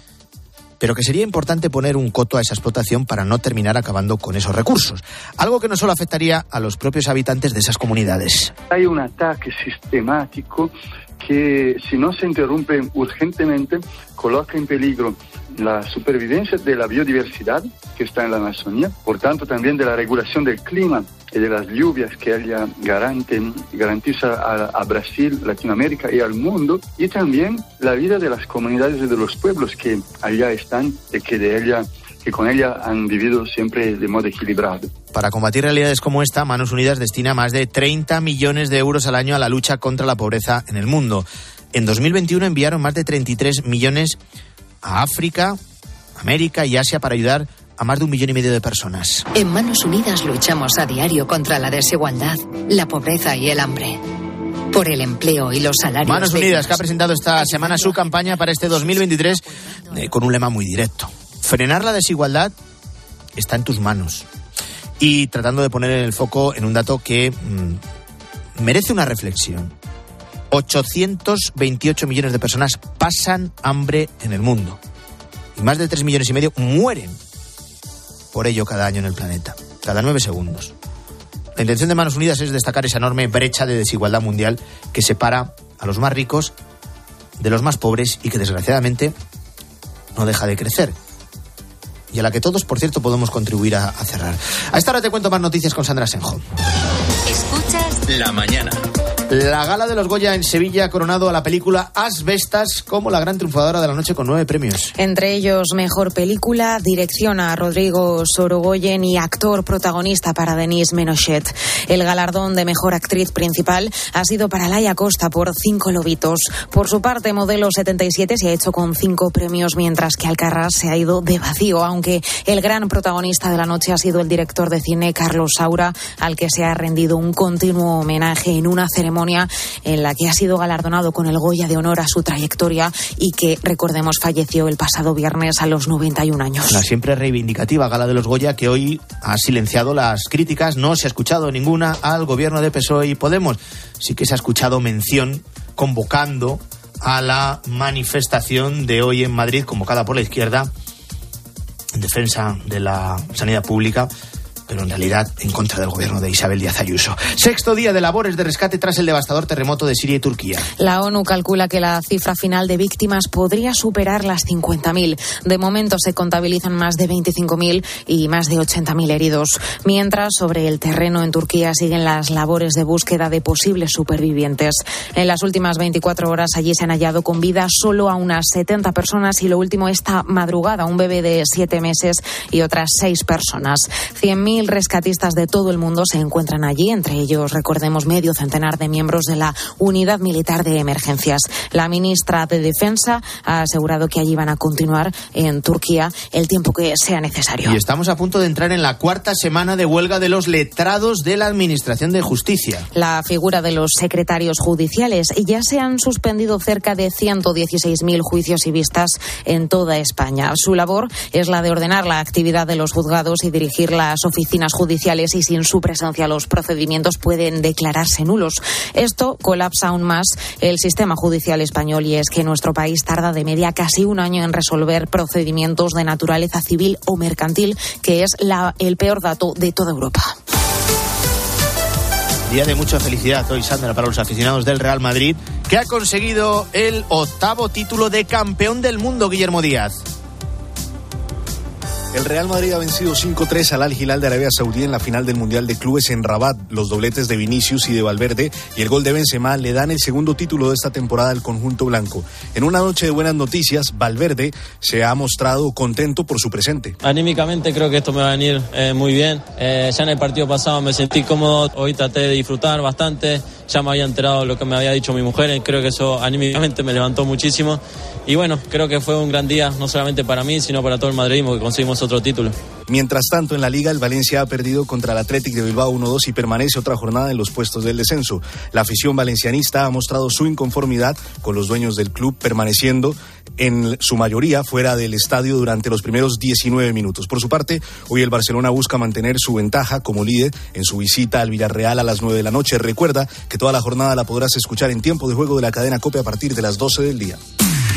Speaker 1: Pero que sería importante poner un coto a esa explotación para no terminar acabando con esos recursos. Algo que no solo afectaría a los propios habitantes de esas comunidades.
Speaker 5: Hay un ataque sistemático que, si no se interrumpe urgentemente, coloca en peligro la supervivencia de la biodiversidad que está en la Amazonía, por tanto también de la regulación del clima y de las lluvias que ella garante, garantiza a, a Brasil, Latinoamérica y al mundo, y también la vida de las comunidades y de los pueblos que allá están y que de ella que con ella han vivido siempre de modo equilibrado.
Speaker 1: Para combatir realidades como esta, Manos Unidas destina más de treinta millones de euros al año a la lucha contra la pobreza en el mundo. En dos mil veintiuno enviaron más de treinta y tres millones a África, América y Asia para ayudar a más de un millón y medio de personas.
Speaker 22: En Manos Unidas luchamos a diario contra la desigualdad, la pobreza y el hambre. Por el empleo y los salarios.
Speaker 1: Manos Unidas, que ha presentado esta semana su campaña para este dos mil veintitrés eh, con un lema muy directo. Frenar la desigualdad está en tus manos. Y tratando de poner el foco en un dato que mmm, merece una reflexión. ochocientos veintiocho millones de personas pasan hambre en el mundo. Y más de tres millones y medio mueren por ello cada año en el planeta. Cada nueve segundos. La intención de Manos Unidas es destacar esa enorme brecha de desigualdad mundial que separa a los más ricos de los más pobres y que desgraciadamente no deja de crecer. Y a la que todos, por cierto, podemos contribuir a, a cerrar. A esta hora te cuento más noticias con Sandra Senjo.
Speaker 2: Escuchas La Mañana.
Speaker 1: La Gala de los Goya en Sevilla ha coronado a la película Asbestas como la gran triunfadora de la noche con nueve premios.
Speaker 8: Entre ellos, mejor película, dirección a Rodrigo Sorogoyen y actor protagonista para Denise Menochet. El galardón de mejor actriz principal ha sido para Laia Costa por Cinco lobitos. Por su parte, Modelo setenta y siete se ha hecho con cinco premios, mientras que Alcarrás se ha ido de vacío, aunque el gran protagonista de la noche ha sido el director de cine Carlos Saura, al que se ha rendido un continuo homenaje en una ceremonia en la que ha sido galardonado con el Goya de honor a su trayectoria y que, recordemos, falleció el pasado viernes a los noventa y un años.
Speaker 1: La siempre reivindicativa Gala de los Goya, que hoy ha silenciado las críticas. No se ha escuchado ninguna al gobierno de P S O E y Podemos. Sí que se ha escuchado mención convocando a la manifestación de hoy en Madrid, convocada por la izquierda en defensa de la sanidad pública, pero en realidad en contra del gobierno de Isabel Díaz Ayuso. Sexto día de labores de rescate tras el devastador terremoto de Siria y Turquía.
Speaker 8: La ONU calcula que la cifra final de víctimas podría superar las cincuenta mil. De momento se contabilizan más de veinticinco mil y más de ochenta mil heridos. Mientras, sobre el terreno en Turquía siguen las labores de búsqueda de posibles supervivientes. En las últimas veinticuatro horas allí se han hallado con vida solo a unas setenta personas y lo último esta madrugada, un bebé de siete meses y otras seis personas. cien mil rescatistas de todo el mundo se encuentran allí, entre ellos, recordemos, medio centenar de miembros de la Unidad Militar de Emergencias. La ministra de Defensa ha asegurado que allí van a continuar en Turquía el tiempo que sea necesario.
Speaker 1: Y estamos a punto de entrar en la cuarta semana de huelga de los letrados de la Administración de Justicia.
Speaker 8: La figura de los secretarios judiciales, ya se han suspendido cerca de ciento dieciséis mil juicios y vistas en toda España. Su labor es la de ordenar la actividad de los juzgados y dirigir las oficinas judiciales, y sin su presencia los procedimientos pueden declararse nulos. Esto colapsa aún más el sistema judicial español, y es que nuestro país tarda de media casi un año en resolver procedimientos de naturaleza civil o mercantil, que es la, el peor dato de toda Europa.
Speaker 1: Día de mucha felicidad hoy, Sandra, para los aficionados del Real Madrid, que ha conseguido el octavo título de campeón del mundo, Guillermo Díaz.
Speaker 4: El Real Madrid ha vencido cinco tres al Al Hilal de Arabia Saudí en la final del Mundial de Clubes en Rabat. Los dobletes de Vinicius y de Valverde y el gol de Benzema le dan el segundo título de esta temporada al conjunto blanco. En una noche de buenas noticias, Valverde se ha mostrado contento por su presente.
Speaker 6: Anímicamente creo que esto me va a venir eh, muy bien. Eh, ya en el partido pasado me sentí cómodo, hoy traté de disfrutar bastante. Ya me había enterado de lo que me había dicho mi mujer y creo que eso anímicamente me levantó muchísimo. Y bueno, creo que fue un gran día, no solamente para mí, sino para todo el madridismo, que conseguimos otro título.
Speaker 4: Mientras tanto, en la Liga, el Valencia ha perdido contra el Athletic de Bilbao uno dos y permanece otra jornada en los puestos del descenso. La afición valencianista ha mostrado su inconformidad con los dueños del club, permaneciendo en su mayoría fuera del estadio durante los primeros diecinueve minutos. Por su parte, hoy el Barcelona busca mantener su ventaja como líder en su visita al Villarreal a las nueve de la noche. Recuerda que toda la jornada la podrás escuchar en tiempo de juego de la cadena COPE a partir de las doce del día.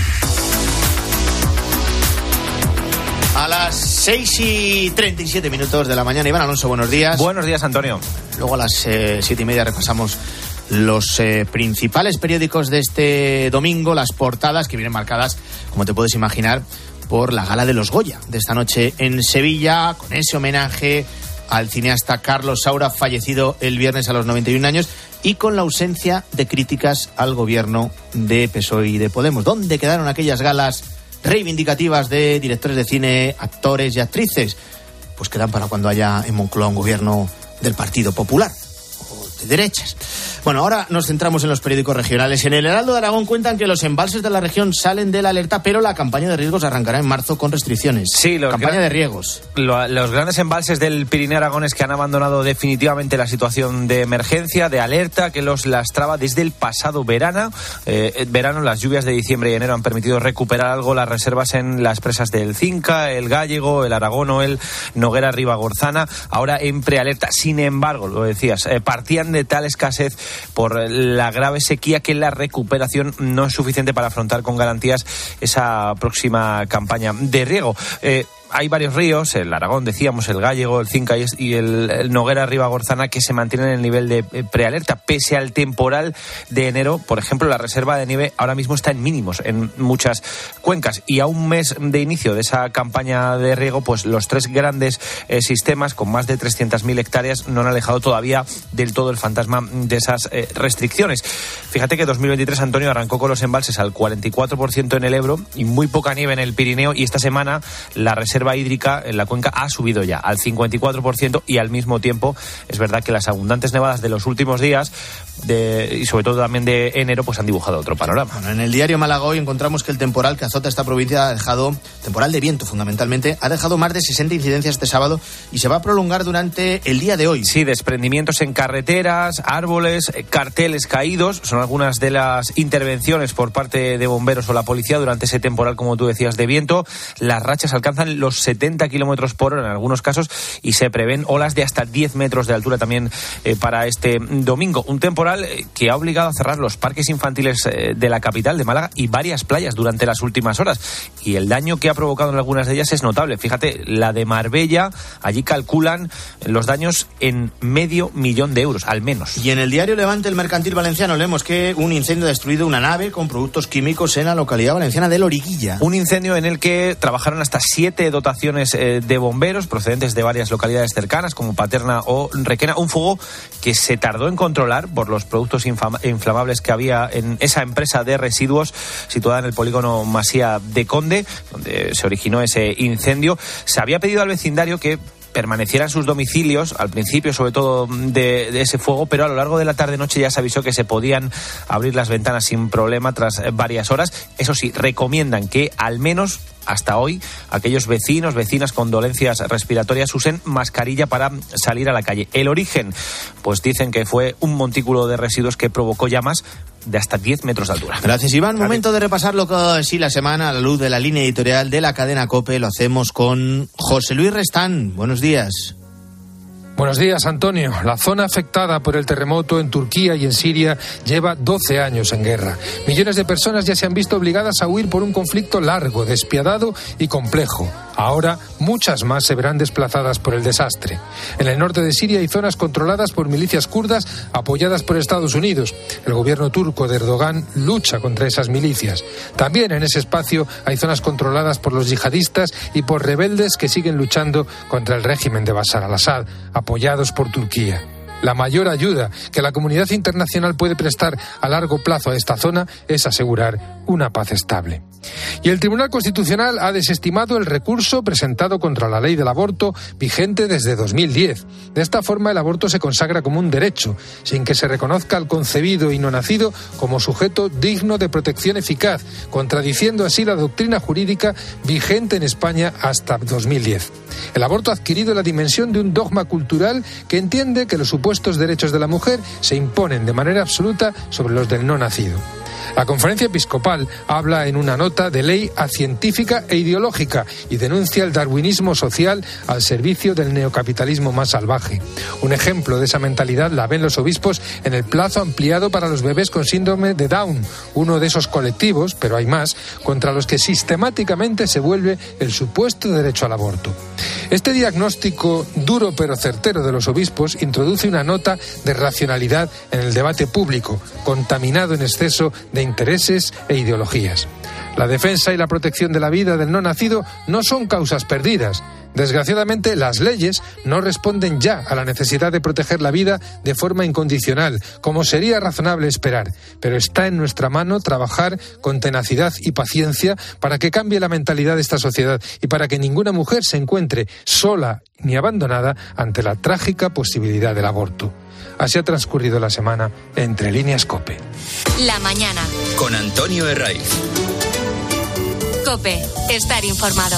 Speaker 1: A las seis y treinta y siete minutos de la mañana. Iván Alonso, buenos días.
Speaker 23: Buenos días, Antonio.
Speaker 1: Luego a las eh, siete y media repasamos los eh, principales periódicos de este domingo, las portadas que vienen marcadas, como te puedes imaginar, por la gala de los Goya de esta noche en Sevilla, con ese homenaje al cineasta Carlos Saura, fallecido el viernes a los noventa y un años, y con la ausencia de críticas al gobierno de P S O E y de Podemos. ¿Dónde quedaron aquellas galas reivindicativas de directores de cine, actores y actrices? Pues quedan para cuando haya en Moncloa un gobierno del Partido Popular o de derechas. Bueno, ahora nos centramos en los periódicos regionales. En el Heraldo de Aragón cuentan que los embalses de la región salen de la alerta, pero la campaña de riegos arrancará en marzo con restricciones.
Speaker 23: Sí, los
Speaker 1: campaña
Speaker 23: gran...
Speaker 1: de riegos.
Speaker 23: Lo, los grandes embalses del Pirineo Aragones que han abandonado definitivamente la situación de emergencia, de alerta, que los lastraba desde el pasado verano. Eh, verano, las lluvias de diciembre y enero han permitido recuperar algo las reservas en las presas del Cinca, el Gállego, el Aragono, el Noguera Ribagorzana, ahora en prealerta. Sin embargo, lo decías, eh, partían de tal escasez por la grave sequía que la recuperación no es suficiente para afrontar con garantías esa próxima campaña de riego. Eh, Hay varios ríos, el Aragón, decíamos, el Gállego, el Cinca y el, el Noguera Ribagorzana, que se mantienen en el nivel de prealerta. Pese al temporal de enero, por ejemplo, la reserva de nieve ahora mismo está en mínimos en muchas cuencas. Y a un mes de inicio de esa campaña de riego, pues los tres grandes eh, sistemas, con más de trescientas mil hectáreas, no han alejado todavía del todo el fantasma de esas eh, restricciones. Fíjate que dos mil veintitrés, Antonio, arrancó con los embalses al cuarenta y cuatro por ciento en el Ebro y muy poca nieve en el Pirineo, y esta semana la reserva hídrica en la cuenca ha subido ya al cincuenta y cuatro por ciento, y al mismo tiempo es verdad que las abundantes nevadas de los últimos días de, y sobre todo también de enero, pues han dibujado otro panorama.
Speaker 1: Bueno, en el diario Málaga hoy encontramos que el temporal que azota esta provincia ha dejado, temporal de viento fundamentalmente, ha dejado más de sesenta incidencias este sábado y se va a prolongar durante el día de hoy.
Speaker 23: Sí, desprendimientos en carreteras, árboles, carteles caídos, son algunas de las intervenciones por parte de bomberos o la policía durante ese temporal, como tú decías, de viento. Las rachas alcanzan los los setenta kilómetros por hora en algunos casos, y se prevén olas de hasta diez metros de altura también eh, para este domingo. Un temporal que ha obligado a cerrar los parques infantiles eh, de la capital de Málaga y varias playas durante las últimas horas. Y el daño que ha provocado en algunas de ellas es notable. Fíjate, la de Marbella, allí calculan los daños en medio millón de euros, al menos.
Speaker 1: Y en el diario Levante, el Mercantil Valenciano, leemos que un incendio ha destruido una nave con productos químicos en la localidad valenciana de Loriguilla.
Speaker 23: Un incendio en el que trabajaron hasta siete dotaciones eh, de bomberos procedentes de varias localidades cercanas, como Paterna o Requena. Un fuego que se tardó en controlar por los productos infam- inflamables que había en esa empresa de residuos situada en el polígono Masía de Conde, donde se originó ese incendio. Se había pedido al vecindario que permanecieran sus domicilios, al principio sobre todo de, de ese fuego, pero a lo largo de la tarde-noche ya se avisó que se podían abrir las ventanas sin problema tras varias horas. Eso sí, recomiendan que al menos hasta hoy aquellos vecinos, vecinas con dolencias respiratorias usen mascarilla para salir a la calle. El origen, pues dicen que fue un montículo de residuos que provocó llamas de hasta diez metros de altura.
Speaker 1: Gracias, Iván. Gracias. Momento de repasar lo que sí la semana a la luz de la línea editorial de la cadena COPE. Lo hacemos con José Luis Restán. Buenos días.
Speaker 9: Buenos días, Antonio. La zona afectada por el terremoto en Turquía y en Siria lleva doce años en guerra. Millones de personas ya se han visto obligadas a huir por un conflicto largo, despiadado y complejo. Ahora, muchas más se verán desplazadas por el desastre. En el norte de Siria hay zonas controladas por milicias kurdas apoyadas por Estados Unidos. El gobierno turco de Erdogan lucha contra esas milicias. También en ese espacio hay zonas controladas por los yihadistas y por rebeldes que siguen luchando contra el régimen de Bashar al-Assad, apoyados por Turquía. La mayor ayuda que la comunidad internacional puede prestar a largo plazo a esta zona es asegurar una paz estable. Y el Tribunal Constitucional ha desestimado el recurso presentado contra la ley del aborto vigente desde dos mil diez. De esta forma, el aborto se consagra como un derecho, sin que se reconozca al concebido y no nacido como sujeto digno de protección eficaz, contradiciendo así la doctrina jurídica vigente en España hasta dos mil diez. El aborto ha adquirido la dimensión de un dogma cultural que entiende que los supuestos derechos de la mujer se imponen de manera absoluta sobre los del no nacido. La Conferencia Episcopal habla en una nota de ley acientífica e ideológica y denuncia el darwinismo social al servicio del neocapitalismo más salvaje. Un ejemplo de esa mentalidad la ven los obispos en el plazo ampliado para los bebés con síndrome de Down, uno de esos colectivos, pero hay más, contra los que sistemáticamente se vuelve el supuesto derecho al aborto. Este diagnóstico duro pero certero de los obispos introduce una nota de racionalidad en el debate público, contaminado en exceso de intereses e ideologías. La defensa y la protección de la vida del no nacido no son causas perdidas. Desgraciadamente, las leyes no responden ya a la necesidad de proteger la vida de forma incondicional, como sería razonable esperar, pero está en nuestra mano trabajar con tenacidad y paciencia para que cambie la mentalidad de esta sociedad y para que ninguna mujer se encuentre sola ni abandonada ante la trágica posibilidad del aborto. Así ha transcurrido la semana Entre Líneas COPE.
Speaker 3: La mañana.
Speaker 2: Con Antonio Herraiz.
Speaker 3: COPE. Estar informado.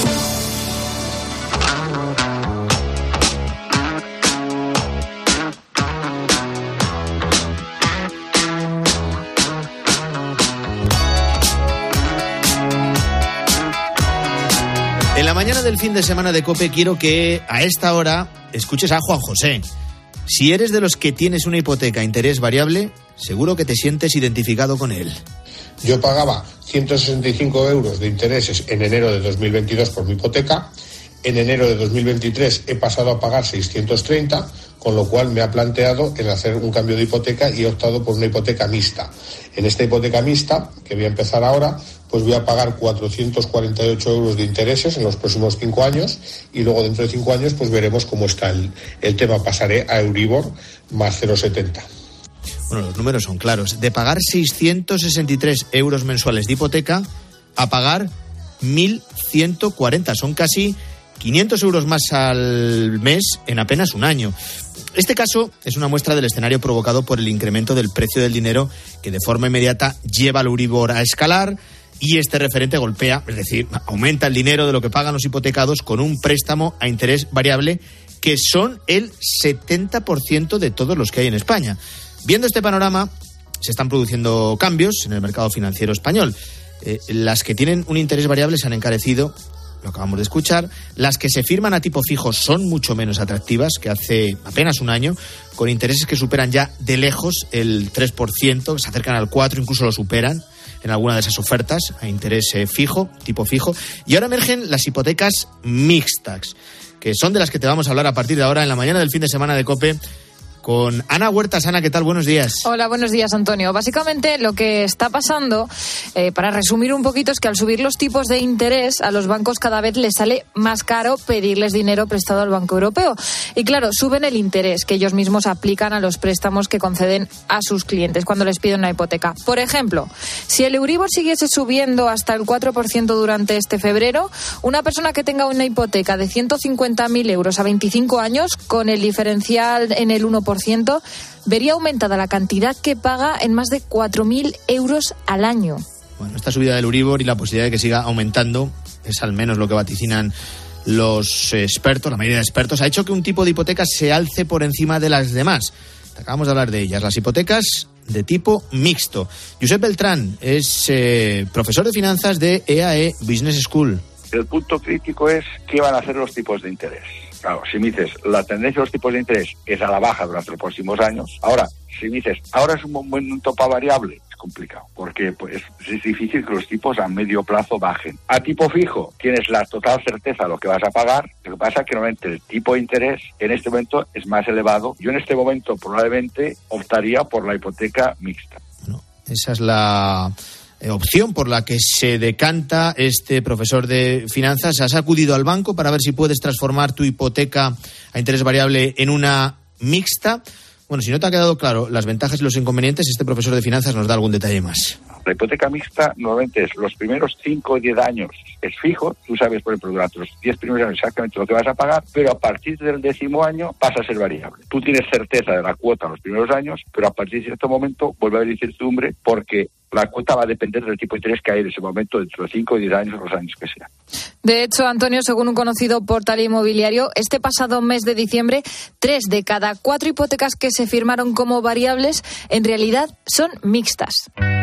Speaker 1: En la mañana del fin de semana de COPE quiero que a esta hora escuches a Juan José. Si eres de los que tienes una hipoteca a interés variable, seguro que te sientes identificado con él.
Speaker 11: Yo pagaba ciento sesenta y cinco euros de intereses en enero de dos mil veintidós por mi hipoteca. En enero de dos mil veintitrés he pasado a pagar seiscientos treinta, con lo cual me ha planteado el hacer un cambio de hipoteca y he optado por una hipoteca mixta. En esta hipoteca mixta, que voy a empezar ahora, pues voy a pagar cuatrocientos cuarenta y ocho euros de intereses en los próximos cinco años y luego dentro de cinco años pues veremos cómo está el, el tema. Pasaré a Euribor más cero coma setenta.
Speaker 1: Bueno, los números son claros. De pagar seiscientos sesenta y tres euros mensuales de hipoteca a pagar mil ciento cuarenta. Son casi quinientos euros más al mes en apenas un año. Este caso es una muestra del escenario provocado por el incremento del precio del dinero que de forma inmediata lleva al Euribor a escalar y este referente golpea, es decir, aumenta el dinero de lo que pagan los hipotecados con un préstamo a interés variable que son el setenta por ciento de todos los que hay en España. Viendo este panorama, se están produciendo cambios en el mercado financiero español. Eh, las que tienen un interés variable se han encarecido lo acabamos de escuchar. Las que se firman a tipo fijo son mucho menos atractivas que hace apenas un año, con intereses que superan ya de lejos el tres por ciento, que se acercan al cuatro por ciento, incluso lo superan en alguna de esas ofertas a interés eh, fijo, tipo fijo. Y ahora emergen las hipotecas mixtas, que son de las que te vamos a hablar a partir de ahora en la mañana del fin de semana de COPE con Ana Huertas. Ana, ¿qué tal? Buenos días.
Speaker 15: Hola, buenos días, Antonio. Básicamente lo que está pasando, eh, para resumir un poquito, es que al subir los tipos de interés a los bancos cada vez les sale más caro pedirles dinero prestado al Banco Europeo. Y claro, suben el interés que ellos mismos aplican a los préstamos que conceden a sus clientes cuando les piden una hipoteca. Por ejemplo, si el Euribor siguiese subiendo hasta el cuatro por ciento durante este febrero, una persona que tenga una hipoteca de ciento cincuenta mil euros a veinticinco años, con el diferencial en el uno por ciento, vería aumentada la cantidad que paga en más de cuatro mil euros al año.
Speaker 1: Bueno, esta subida del Euribor y la posibilidad de que siga aumentando, es al menos lo que vaticinan los expertos, la mayoría de expertos, ha hecho que un tipo de hipoteca se alce por encima de las demás. Acabamos de hablar de ellas, las hipotecas de tipo mixto. Josep Beltrán es eh, profesor de finanzas de E A E Business School.
Speaker 10: El punto crítico es qué van a hacer los tipos de interés. Claro, si me dices, la tendencia de los tipos de interés es a la baja durante los próximos años. Ahora, si me dices, ahora es un momento para variable, es complicado, porque pues, es difícil que los tipos a medio plazo bajen. A tipo fijo, tienes la total certeza de lo que vas a pagar. Lo que pasa es que normalmente el tipo de interés en este momento es más elevado. Yo en este momento probablemente optaría por la hipoteca mixta.
Speaker 1: Bueno, esa es la opción por la que se decanta este profesor de finanzas. ¿Has acudido al banco para ver si puedes transformar tu hipoteca a interés variable en una mixta? Bueno, si no te ha quedado claro las ventajas y los inconvenientes, este profesor de finanzas nos da algún detalle más.
Speaker 10: La hipoteca mixta normalmente es los primeros cinco o diez años es fijo, tú sabes, por ejemplo, durante los diez primeros años exactamente lo que vas a pagar, pero a partir del décimo año pasa a ser variable. Tú tienes certeza de la cuota en los primeros años, pero a partir de cierto momento vuelve a haber incertidumbre porque la cuota va a depender del tipo de interés que hay en ese momento, dentro de cinco o diez años o los años que sean.
Speaker 15: De hecho, Antonio, según un conocido portal inmobiliario, este pasado mes de diciembre, tres de cada cuatro hipotecas que se firmaron como variables en realidad son mixtas.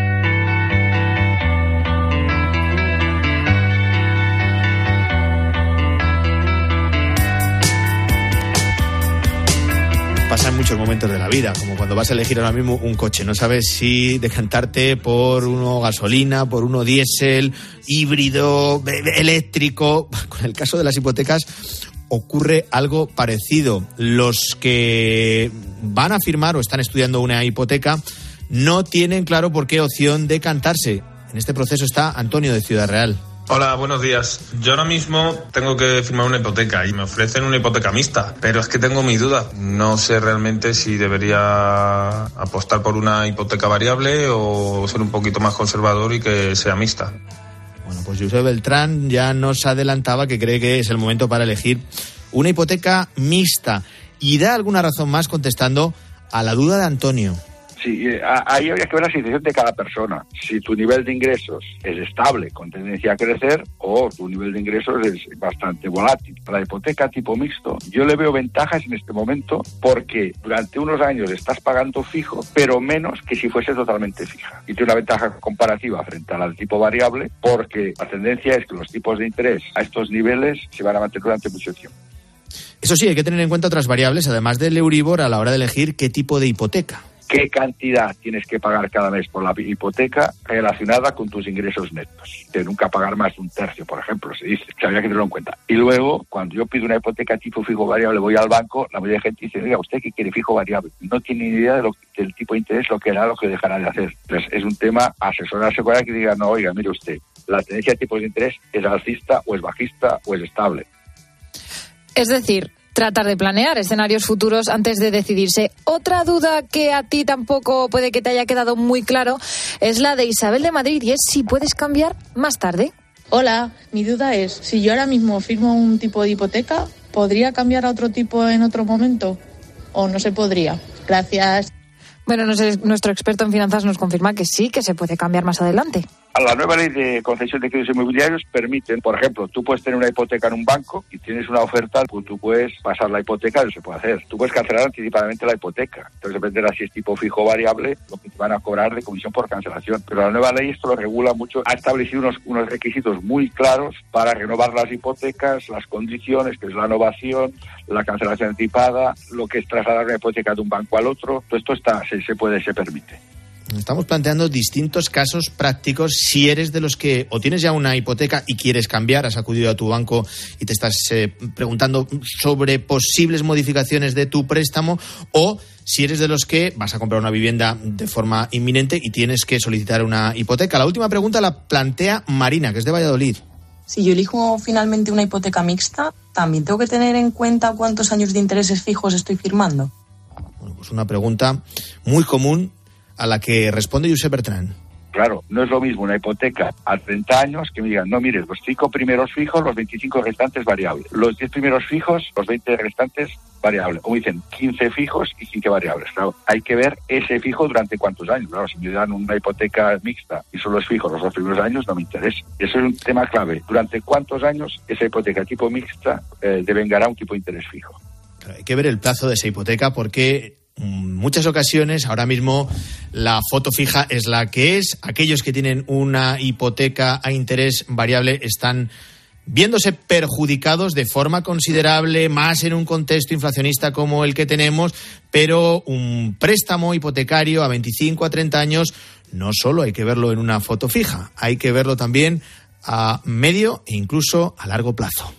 Speaker 1: Pasan muchos momentos de la vida, como cuando vas a elegir ahora mismo un coche. No sabes si decantarte por uno gasolina, por uno diésel, híbrido, eléctrico. Con el caso de las hipotecas ocurre algo parecido. Los que van a firmar o están estudiando una hipoteca no tienen claro por qué opción decantarse. En este proceso está Antonio de Ciudad Real.
Speaker 12: Hola, buenos días. Yo ahora mismo tengo que firmar una hipoteca y me ofrecen una hipoteca mixta, pero es que tengo mis dudas. No sé realmente si debería apostar por una hipoteca variable o ser un poquito más conservador y que sea mixta.
Speaker 1: Bueno, pues Josep Beltrán ya nos adelantaba que cree que es el momento para elegir una hipoteca mixta y da alguna razón más contestando a la duda de Antonio.
Speaker 10: Sí, ahí habría que ver la situación de cada persona. Si tu nivel de ingresos es estable, con tendencia a crecer, o tu nivel de ingresos es bastante volátil. Para la hipoteca tipo mixto, yo le veo ventajas en este momento porque durante unos años estás pagando fijo, pero menos que si fuese totalmente fija. Y tiene una ventaja comparativa frente al tipo variable porque la tendencia es que los tipos de interés a estos niveles se van a mantener durante mucho tiempo.
Speaker 1: Eso sí, hay que tener en cuenta otras variables, además del Euribor, a la hora de elegir qué tipo de hipoteca.
Speaker 10: ¿Qué cantidad tienes que pagar cada mes por la hipoteca relacionada con tus ingresos netos? De nunca pagar más de un tercio, por ejemplo, se dice. O sea, habría que tenerlo en cuenta. Y luego, cuando yo pido una hipoteca tipo fijo variable, voy al banco, la mayoría de gente dice, oiga, ¿usted qué quiere fijo variable? No tiene ni idea de lo, del tipo de interés, lo que hará, lo que dejará de hacer. Entonces, es un tema asesorarse con alguien que diga, no, oiga, mire usted, la tendencia de tipos de interés es alcista o es bajista o es estable.
Speaker 15: Es decir, tratar de planear escenarios futuros antes de decidirse. Otra duda que a ti tampoco puede que te haya quedado muy claro es la de Isabel de Madrid, y es si puedes cambiar más tarde.
Speaker 13: Hola, mi duda es, si yo ahora mismo firmo un tipo de hipoteca, ¿podría cambiar a otro tipo en otro momento? ¿O no se podría? Gracias.
Speaker 15: Bueno, nuestro experto en finanzas nos confirma que sí, que se puede cambiar más adelante.
Speaker 10: A la nueva ley de concesión de créditos inmobiliarios permiten, por ejemplo, tú puedes tener una hipoteca en un banco y tienes una oferta, pues tú puedes pasar la hipoteca, eso se puede hacer. Tú puedes cancelar anticipadamente la hipoteca. Entonces dependerá si es tipo fijo o variable, lo que te van a cobrar de comisión por cancelación. Pero la nueva ley esto lo regula mucho, ha establecido unos, unos requisitos muy claros para renovar las hipotecas, las condiciones, que es la novación, la cancelación anticipada, lo que es trasladar una hipoteca de un banco al otro. Todo esto está, se, se puede, se permite.
Speaker 1: Estamos planteando distintos casos prácticos si eres de los que o tienes ya una hipoteca y quieres cambiar, has acudido a tu banco y te estás eh, preguntando sobre posibles modificaciones de tu préstamo, o si eres de los que vas a comprar una vivienda de forma inminente y tienes que solicitar una hipoteca. La última pregunta la plantea Marina, que es de Valladolid.
Speaker 7: Si yo elijo finalmente una hipoteca mixta, ¿también tengo que tener en cuenta cuántos años de intereses fijos estoy firmando?
Speaker 1: Bueno, pues una pregunta muy común a la que responde Josep Bertrand.
Speaker 10: Claro, no es lo mismo una hipoteca a treinta años que me digan, no, mires, los cinco primeros fijos, los veinticinco restantes variables. Los diez primeros fijos, los veinte restantes variables. O dicen quince fijos y cinco variables. Claro, hay que ver ese fijo durante cuántos años. Claro, si me dan una hipoteca mixta y solo es fijo los dos primeros años, no me interesa. Eso es un tema clave. ¿Durante cuántos años esa hipoteca tipo mixta eh, devengará un tipo de interés fijo?
Speaker 1: Claro, hay que ver el plazo de esa hipoteca porque en muchas ocasiones, ahora mismo, la foto fija es la que es. Aquellos que tienen una hipoteca a interés variable están viéndose perjudicados de forma considerable, más en un contexto inflacionista como el que tenemos, pero un préstamo hipotecario a veinticinco a treinta años no solo hay que verlo en una foto fija, hay que verlo también a medio e incluso a largo plazo.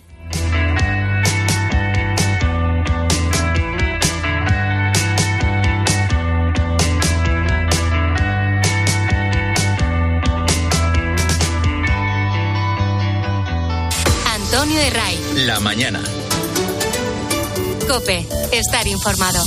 Speaker 3: Antonio Herray.
Speaker 2: La mañana.
Speaker 3: COPE. Estar informado.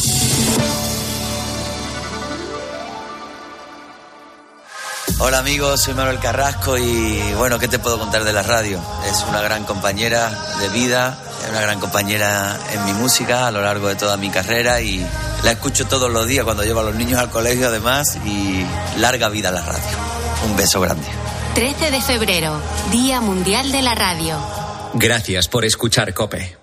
Speaker 14: Hola amigos, soy Manuel Carrasco y bueno, ¿qué te puedo contar de la radio? Es una gran compañera de vida, es una gran compañera en mi música a lo largo de toda mi carrera y la escucho todos los días cuando llevo a los niños al colegio además, y larga vida a la radio. Un beso grande.
Speaker 3: trece de febrero, Día Mundial de la Radio.
Speaker 2: Gracias por escuchar COPE.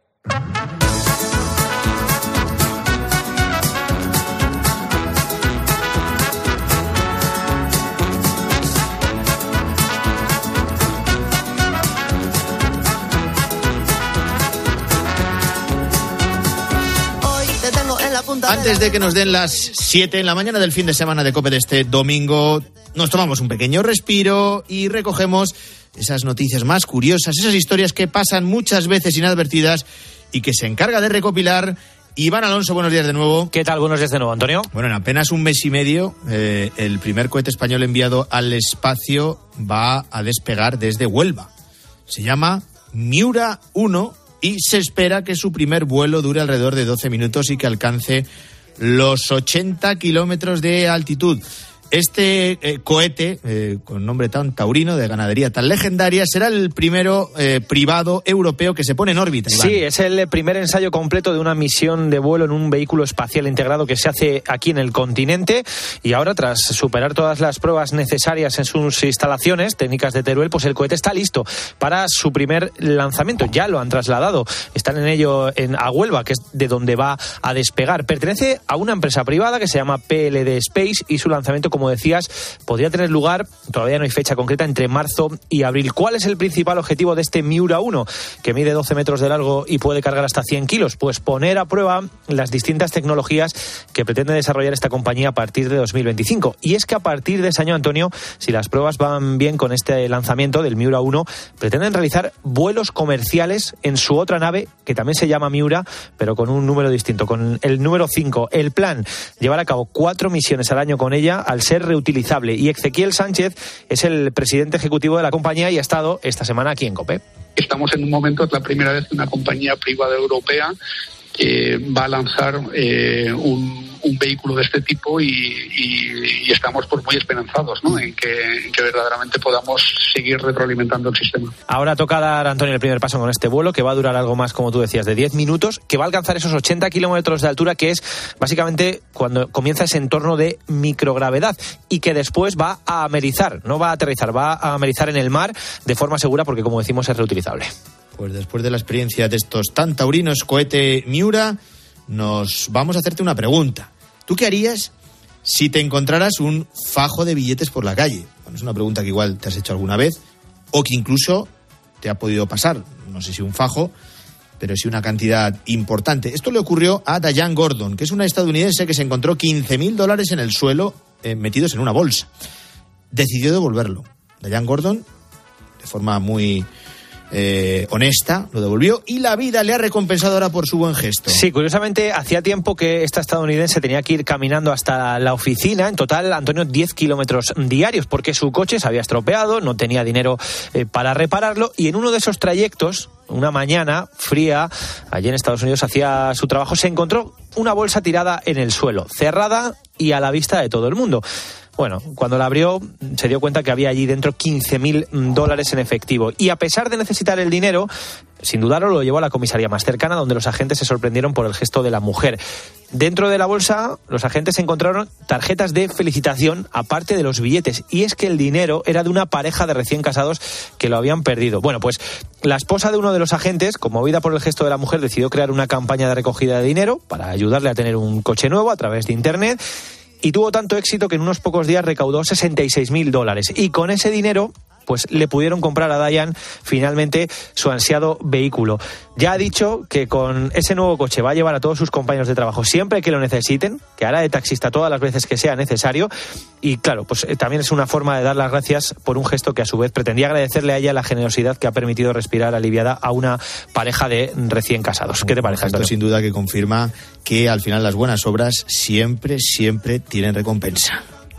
Speaker 1: Antes de que nos den las siete en la mañana del fin de semana de COPE de este domingo, nos tomamos un pequeño respiro y recogemos esas noticias más curiosas, esas historias que pasan muchas veces inadvertidas y que se encarga de recopilar Iván Alonso. Buenos días de nuevo.
Speaker 23: ¿Qué tal? Buenos días de nuevo, Antonio.
Speaker 1: Bueno, en apenas un mes y medio, eh, el primer cohete español enviado al espacio va a despegar desde Huelva. Se llama Miura uno y se espera que su primer vuelo dure alrededor de doce minutos y que alcance los ochenta kilómetros de altitud. Este eh, cohete, eh, con nombre tan taurino, de ganadería tan legendaria, será el primero eh, privado europeo que se pone en órbita, Iván.
Speaker 23: Sí, es el primer ensayo completo de una misión de vuelo en un vehículo espacial integrado que se hace aquí en el continente. Y ahora, tras superar todas las pruebas necesarias en sus instalaciones técnicas de Teruel, pues el cohete está listo para su primer lanzamiento. Ya lo han trasladado. Están en ello en a Huelva, que es de donde va a despegar. Pertenece a una empresa privada que se llama P L D Space y su lanzamiento, como decías, podría tener lugar, todavía no hay fecha concreta, entre marzo y abril. ¿Cuál es el principal objetivo de este Miura uno, que mide doce metros de largo y puede cargar hasta cien kilos? Pues poner a prueba las distintas tecnologías que pretende desarrollar esta compañía a partir de dos mil veinticinco. Y es que a partir de ese año, Antonio, si las pruebas van bien con este lanzamiento del Miura uno, pretenden realizar vuelos comerciales en su otra nave, que también se llama Miura, pero con un número distinto, con el número cinco. El plan, llevar a cabo cuatro misiones al año con ella, al ser reutilizable. Y Ezequiel Sánchez es el presidente ejecutivo de la compañía y ha estado esta semana aquí en COPE.
Speaker 16: Estamos en un momento, es la primera vez que una compañía privada europea
Speaker 19: eh, va a lanzar eh, un, un vehículo de este tipo y, y, y estamos pues muy esperanzados, ¿no? en, que, en que verdaderamente podamos seguir retroalimentando el sistema.
Speaker 23: Ahora toca dar, Antonio, el primer paso con este vuelo, que va a durar algo más, como tú decías, de diez minutos, que va a alcanzar esos ochenta kilómetros de altura, que es básicamente cuando comienza ese entorno de microgravedad, y que después va a amerizar, no va a aterrizar, va a amerizar en el mar de forma segura, porque, como decimos, es reutilizable.
Speaker 1: Pues después de la experiencia de estos tan taurinos, cohete Miura, nos vamos a hacerte una pregunta. ¿Tú qué harías si te encontraras un fajo de billetes por la calle? Bueno, es una pregunta que igual te has hecho alguna vez, o que incluso te ha podido pasar. No sé si un fajo, pero sí una cantidad importante. Esto le ocurrió a Diane Gordon, que es una estadounidense que se encontró quince mil dólares en el suelo eh, metidos en una bolsa. Decidió devolverlo. Diane Gordon, de forma muy eh, honesta, lo devolvió, y la vida le ha recompensado ahora por su buen gesto.
Speaker 23: Sí, curiosamente, hacía tiempo que esta estadounidense tenía que ir caminando hasta la oficina, en total, Antonio, diez kilómetros diarios, porque su coche se había estropeado, no tenía dinero eh, para repararlo, y en uno de esos trayectos, una mañana fría, allí en Estados Unidos, hacía su trabajo, se encontró una bolsa tirada en el suelo, cerrada y a la vista de todo el mundo. Bueno, cuando la abrió se dio cuenta que había allí dentro quince mil dólares en efectivo, y a pesar de necesitar el dinero, sin dudarlo, lo llevó a la comisaría más cercana, donde los agentes se sorprendieron por el gesto de la mujer. Dentro de la bolsa, los agentes encontraron tarjetas de felicitación, aparte de los billetes, y es que el dinero era de una pareja de recién casados que lo habían perdido. Bueno, pues la esposa de uno de los agentes, conmovida por el gesto de la mujer, decidió crear una campaña de recogida de dinero para ayudarle a tener un coche nuevo a través de internet, y tuvo tanto éxito que en unos pocos días recaudó sesenta y seis mil dólares. Y con ese dinero, pues le pudieron comprar a Diane finalmente su ansiado vehículo. Ya ha dicho que con ese nuevo coche va a llevar a todos sus compañeros de trabajo siempre que lo necesiten, que hará de taxista todas las veces que sea necesario. Y claro, pues eh, también es una forma de dar las gracias por un gesto que a su vez pretendía agradecerle a ella la generosidad que ha permitido respirar aliviada a una pareja de recién casados. ¿Qué te parece, Antonio?
Speaker 1: Esto sin duda que confirma que al final las buenas obras siempre, siempre tienen recompensa.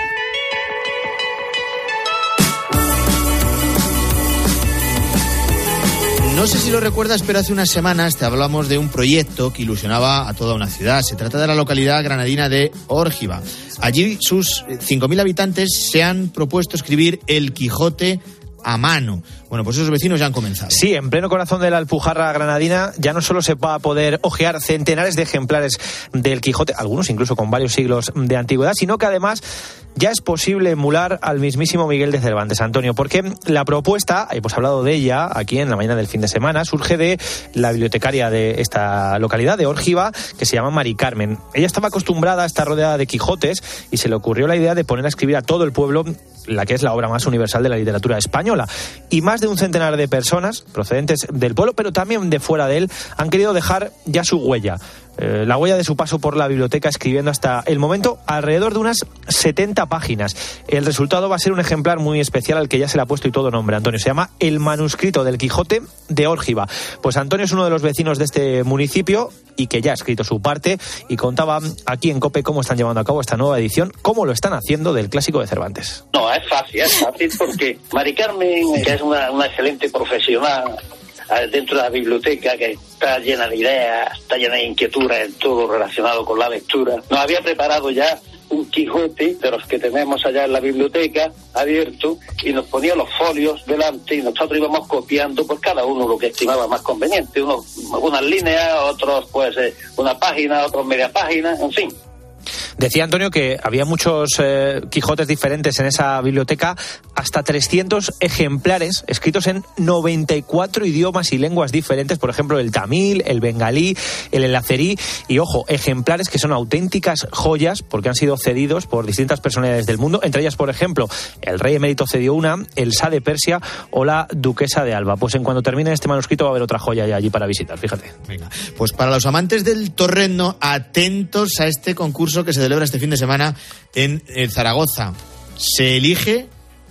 Speaker 1: No sé si lo recuerdas, pero hace unas semanas te hablamos de un proyecto que ilusionaba a toda una ciudad. Se trata de la localidad granadina de Órgiva. Allí sus cinco mil habitantes se han propuesto escribir El Quijote a mano. Bueno, pues esos vecinos ya han comenzado.
Speaker 23: Sí, en pleno corazón de la Alpujarra granadina ya no solo se va a poder hojear centenares de ejemplares del Quijote, algunos incluso con varios siglos de antigüedad, sino que además ya es posible emular al mismísimo Miguel de Cervantes, Antonio, porque la propuesta, hemos hablado de ella aquí en la mañana del fin de semana, surge de la bibliotecaria de esta localidad, de Órgiva, que se llama Mari Carmen. Ella estaba acostumbrada a estar rodeada de Quijotes y se le ocurrió la idea de poner a escribir a todo el pueblo la que es la obra más universal de la literatura española. Y más de un centenar de personas procedentes del pueblo, pero también de fuera de él, han querido dejar ya su huella. Eh, la huella de su paso por la biblioteca, escribiendo hasta el momento alrededor de unas setenta páginas. El resultado va a ser un ejemplar muy especial al que ya se le ha puesto y todo nombre, Antonio. Se llama El manuscrito del Quijote de Órgiva. Pues Antonio es uno de los vecinos de este municipio y que ya ha escrito su parte, y contaba aquí en COPE cómo están llevando a cabo esta nueva edición, cómo lo están haciendo del clásico de Cervantes.
Speaker 16: No, es fácil, es fácil porque Mari Carmen, que es una, una excelente profesional dentro de la biblioteca, que está llena de ideas, está llena de inquietudes en todo relacionado con la lectura, nos había preparado ya un Quijote de los que tenemos allá en la biblioteca abierto, y nos ponía los folios delante y nosotros íbamos copiando pues cada uno lo que estimaba más conveniente, unos unas líneas, otros pues eh, una página, otros media página, en fin.
Speaker 23: Decía Antonio que había muchos eh, Quijotes diferentes en esa biblioteca, hasta trescientos ejemplares escritos en noventa y cuatro idiomas y lenguas diferentes, por ejemplo el tamil, el bengalí, el enlacerí, y ojo, ejemplares que son auténticas joyas porque han sido cedidos por distintas personalidades del mundo, entre ellas, por ejemplo, el rey emérito cedió una, el Shah de Persia o la duquesa de Alba. Pues en cuanto termine este manuscrito va a haber otra joya ya allí para visitar, fíjate.
Speaker 1: Venga, pues para los amantes del torrendo, atentos a este concurso que se celebra este fin de semana en, en Zaragoza. Se elige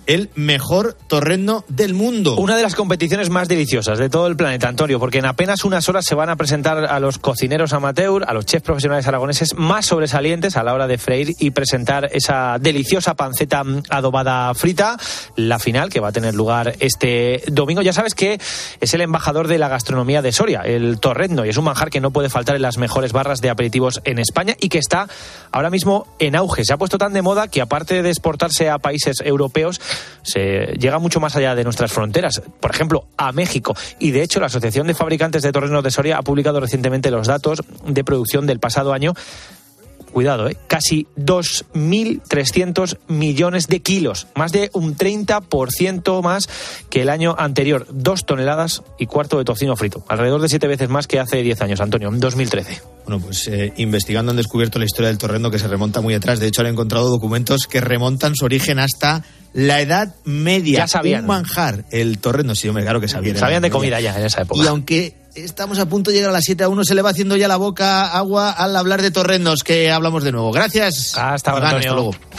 Speaker 1: el mejor torrendo del mundo.
Speaker 23: Una de las competiciones más deliciosas de todo el planeta, Antonio, porque en apenas unas horas se van a presentar a los cocineros amateur, a los chefs profesionales aragoneses más sobresalientes a la hora de freír y presentar esa deliciosa panceta adobada frita. La final, que va a tener lugar este domingo. Ya sabes que es el embajador de la gastronomía de Soria, el torrendo, y es un manjar que no puede faltar en las mejores barras de aperitivos en España y que está ahora mismo en auge. Se ha puesto tan de moda que, aparte de exportarse a países europeos, se llega mucho más allá de nuestras fronteras, por ejemplo, a México. Y de hecho, la Asociación de Fabricantes de Torrendos de Soria ha publicado recientemente los datos de producción del pasado año. Cuidado, ¿eh? Casi dos mil trescientos millones de kilos, más de un treinta por ciento más que el año anterior. Dos toneladas y cuarto de tocino frito, alrededor de siete veces más que hace diez años, Antonio, en dos mil trece.
Speaker 1: Bueno, pues eh, investigando han descubierto la historia del torrendo, que se remonta muy atrás. De hecho, han encontrado documentos que remontan su origen hasta la Edad Media.
Speaker 23: Ya sabían.
Speaker 1: Un manjar, el torrendo, sí, hombre, claro que sabían.
Speaker 23: Sabían de comida ya en esa época.
Speaker 1: Y aunque estamos a punto de llegar a las siete a uno, se le va haciendo ya la boca agua al hablar de torrendos, que hablamos de nuevo. Gracias.
Speaker 23: Hasta ahora, Antonio.
Speaker 1: Hasta luego.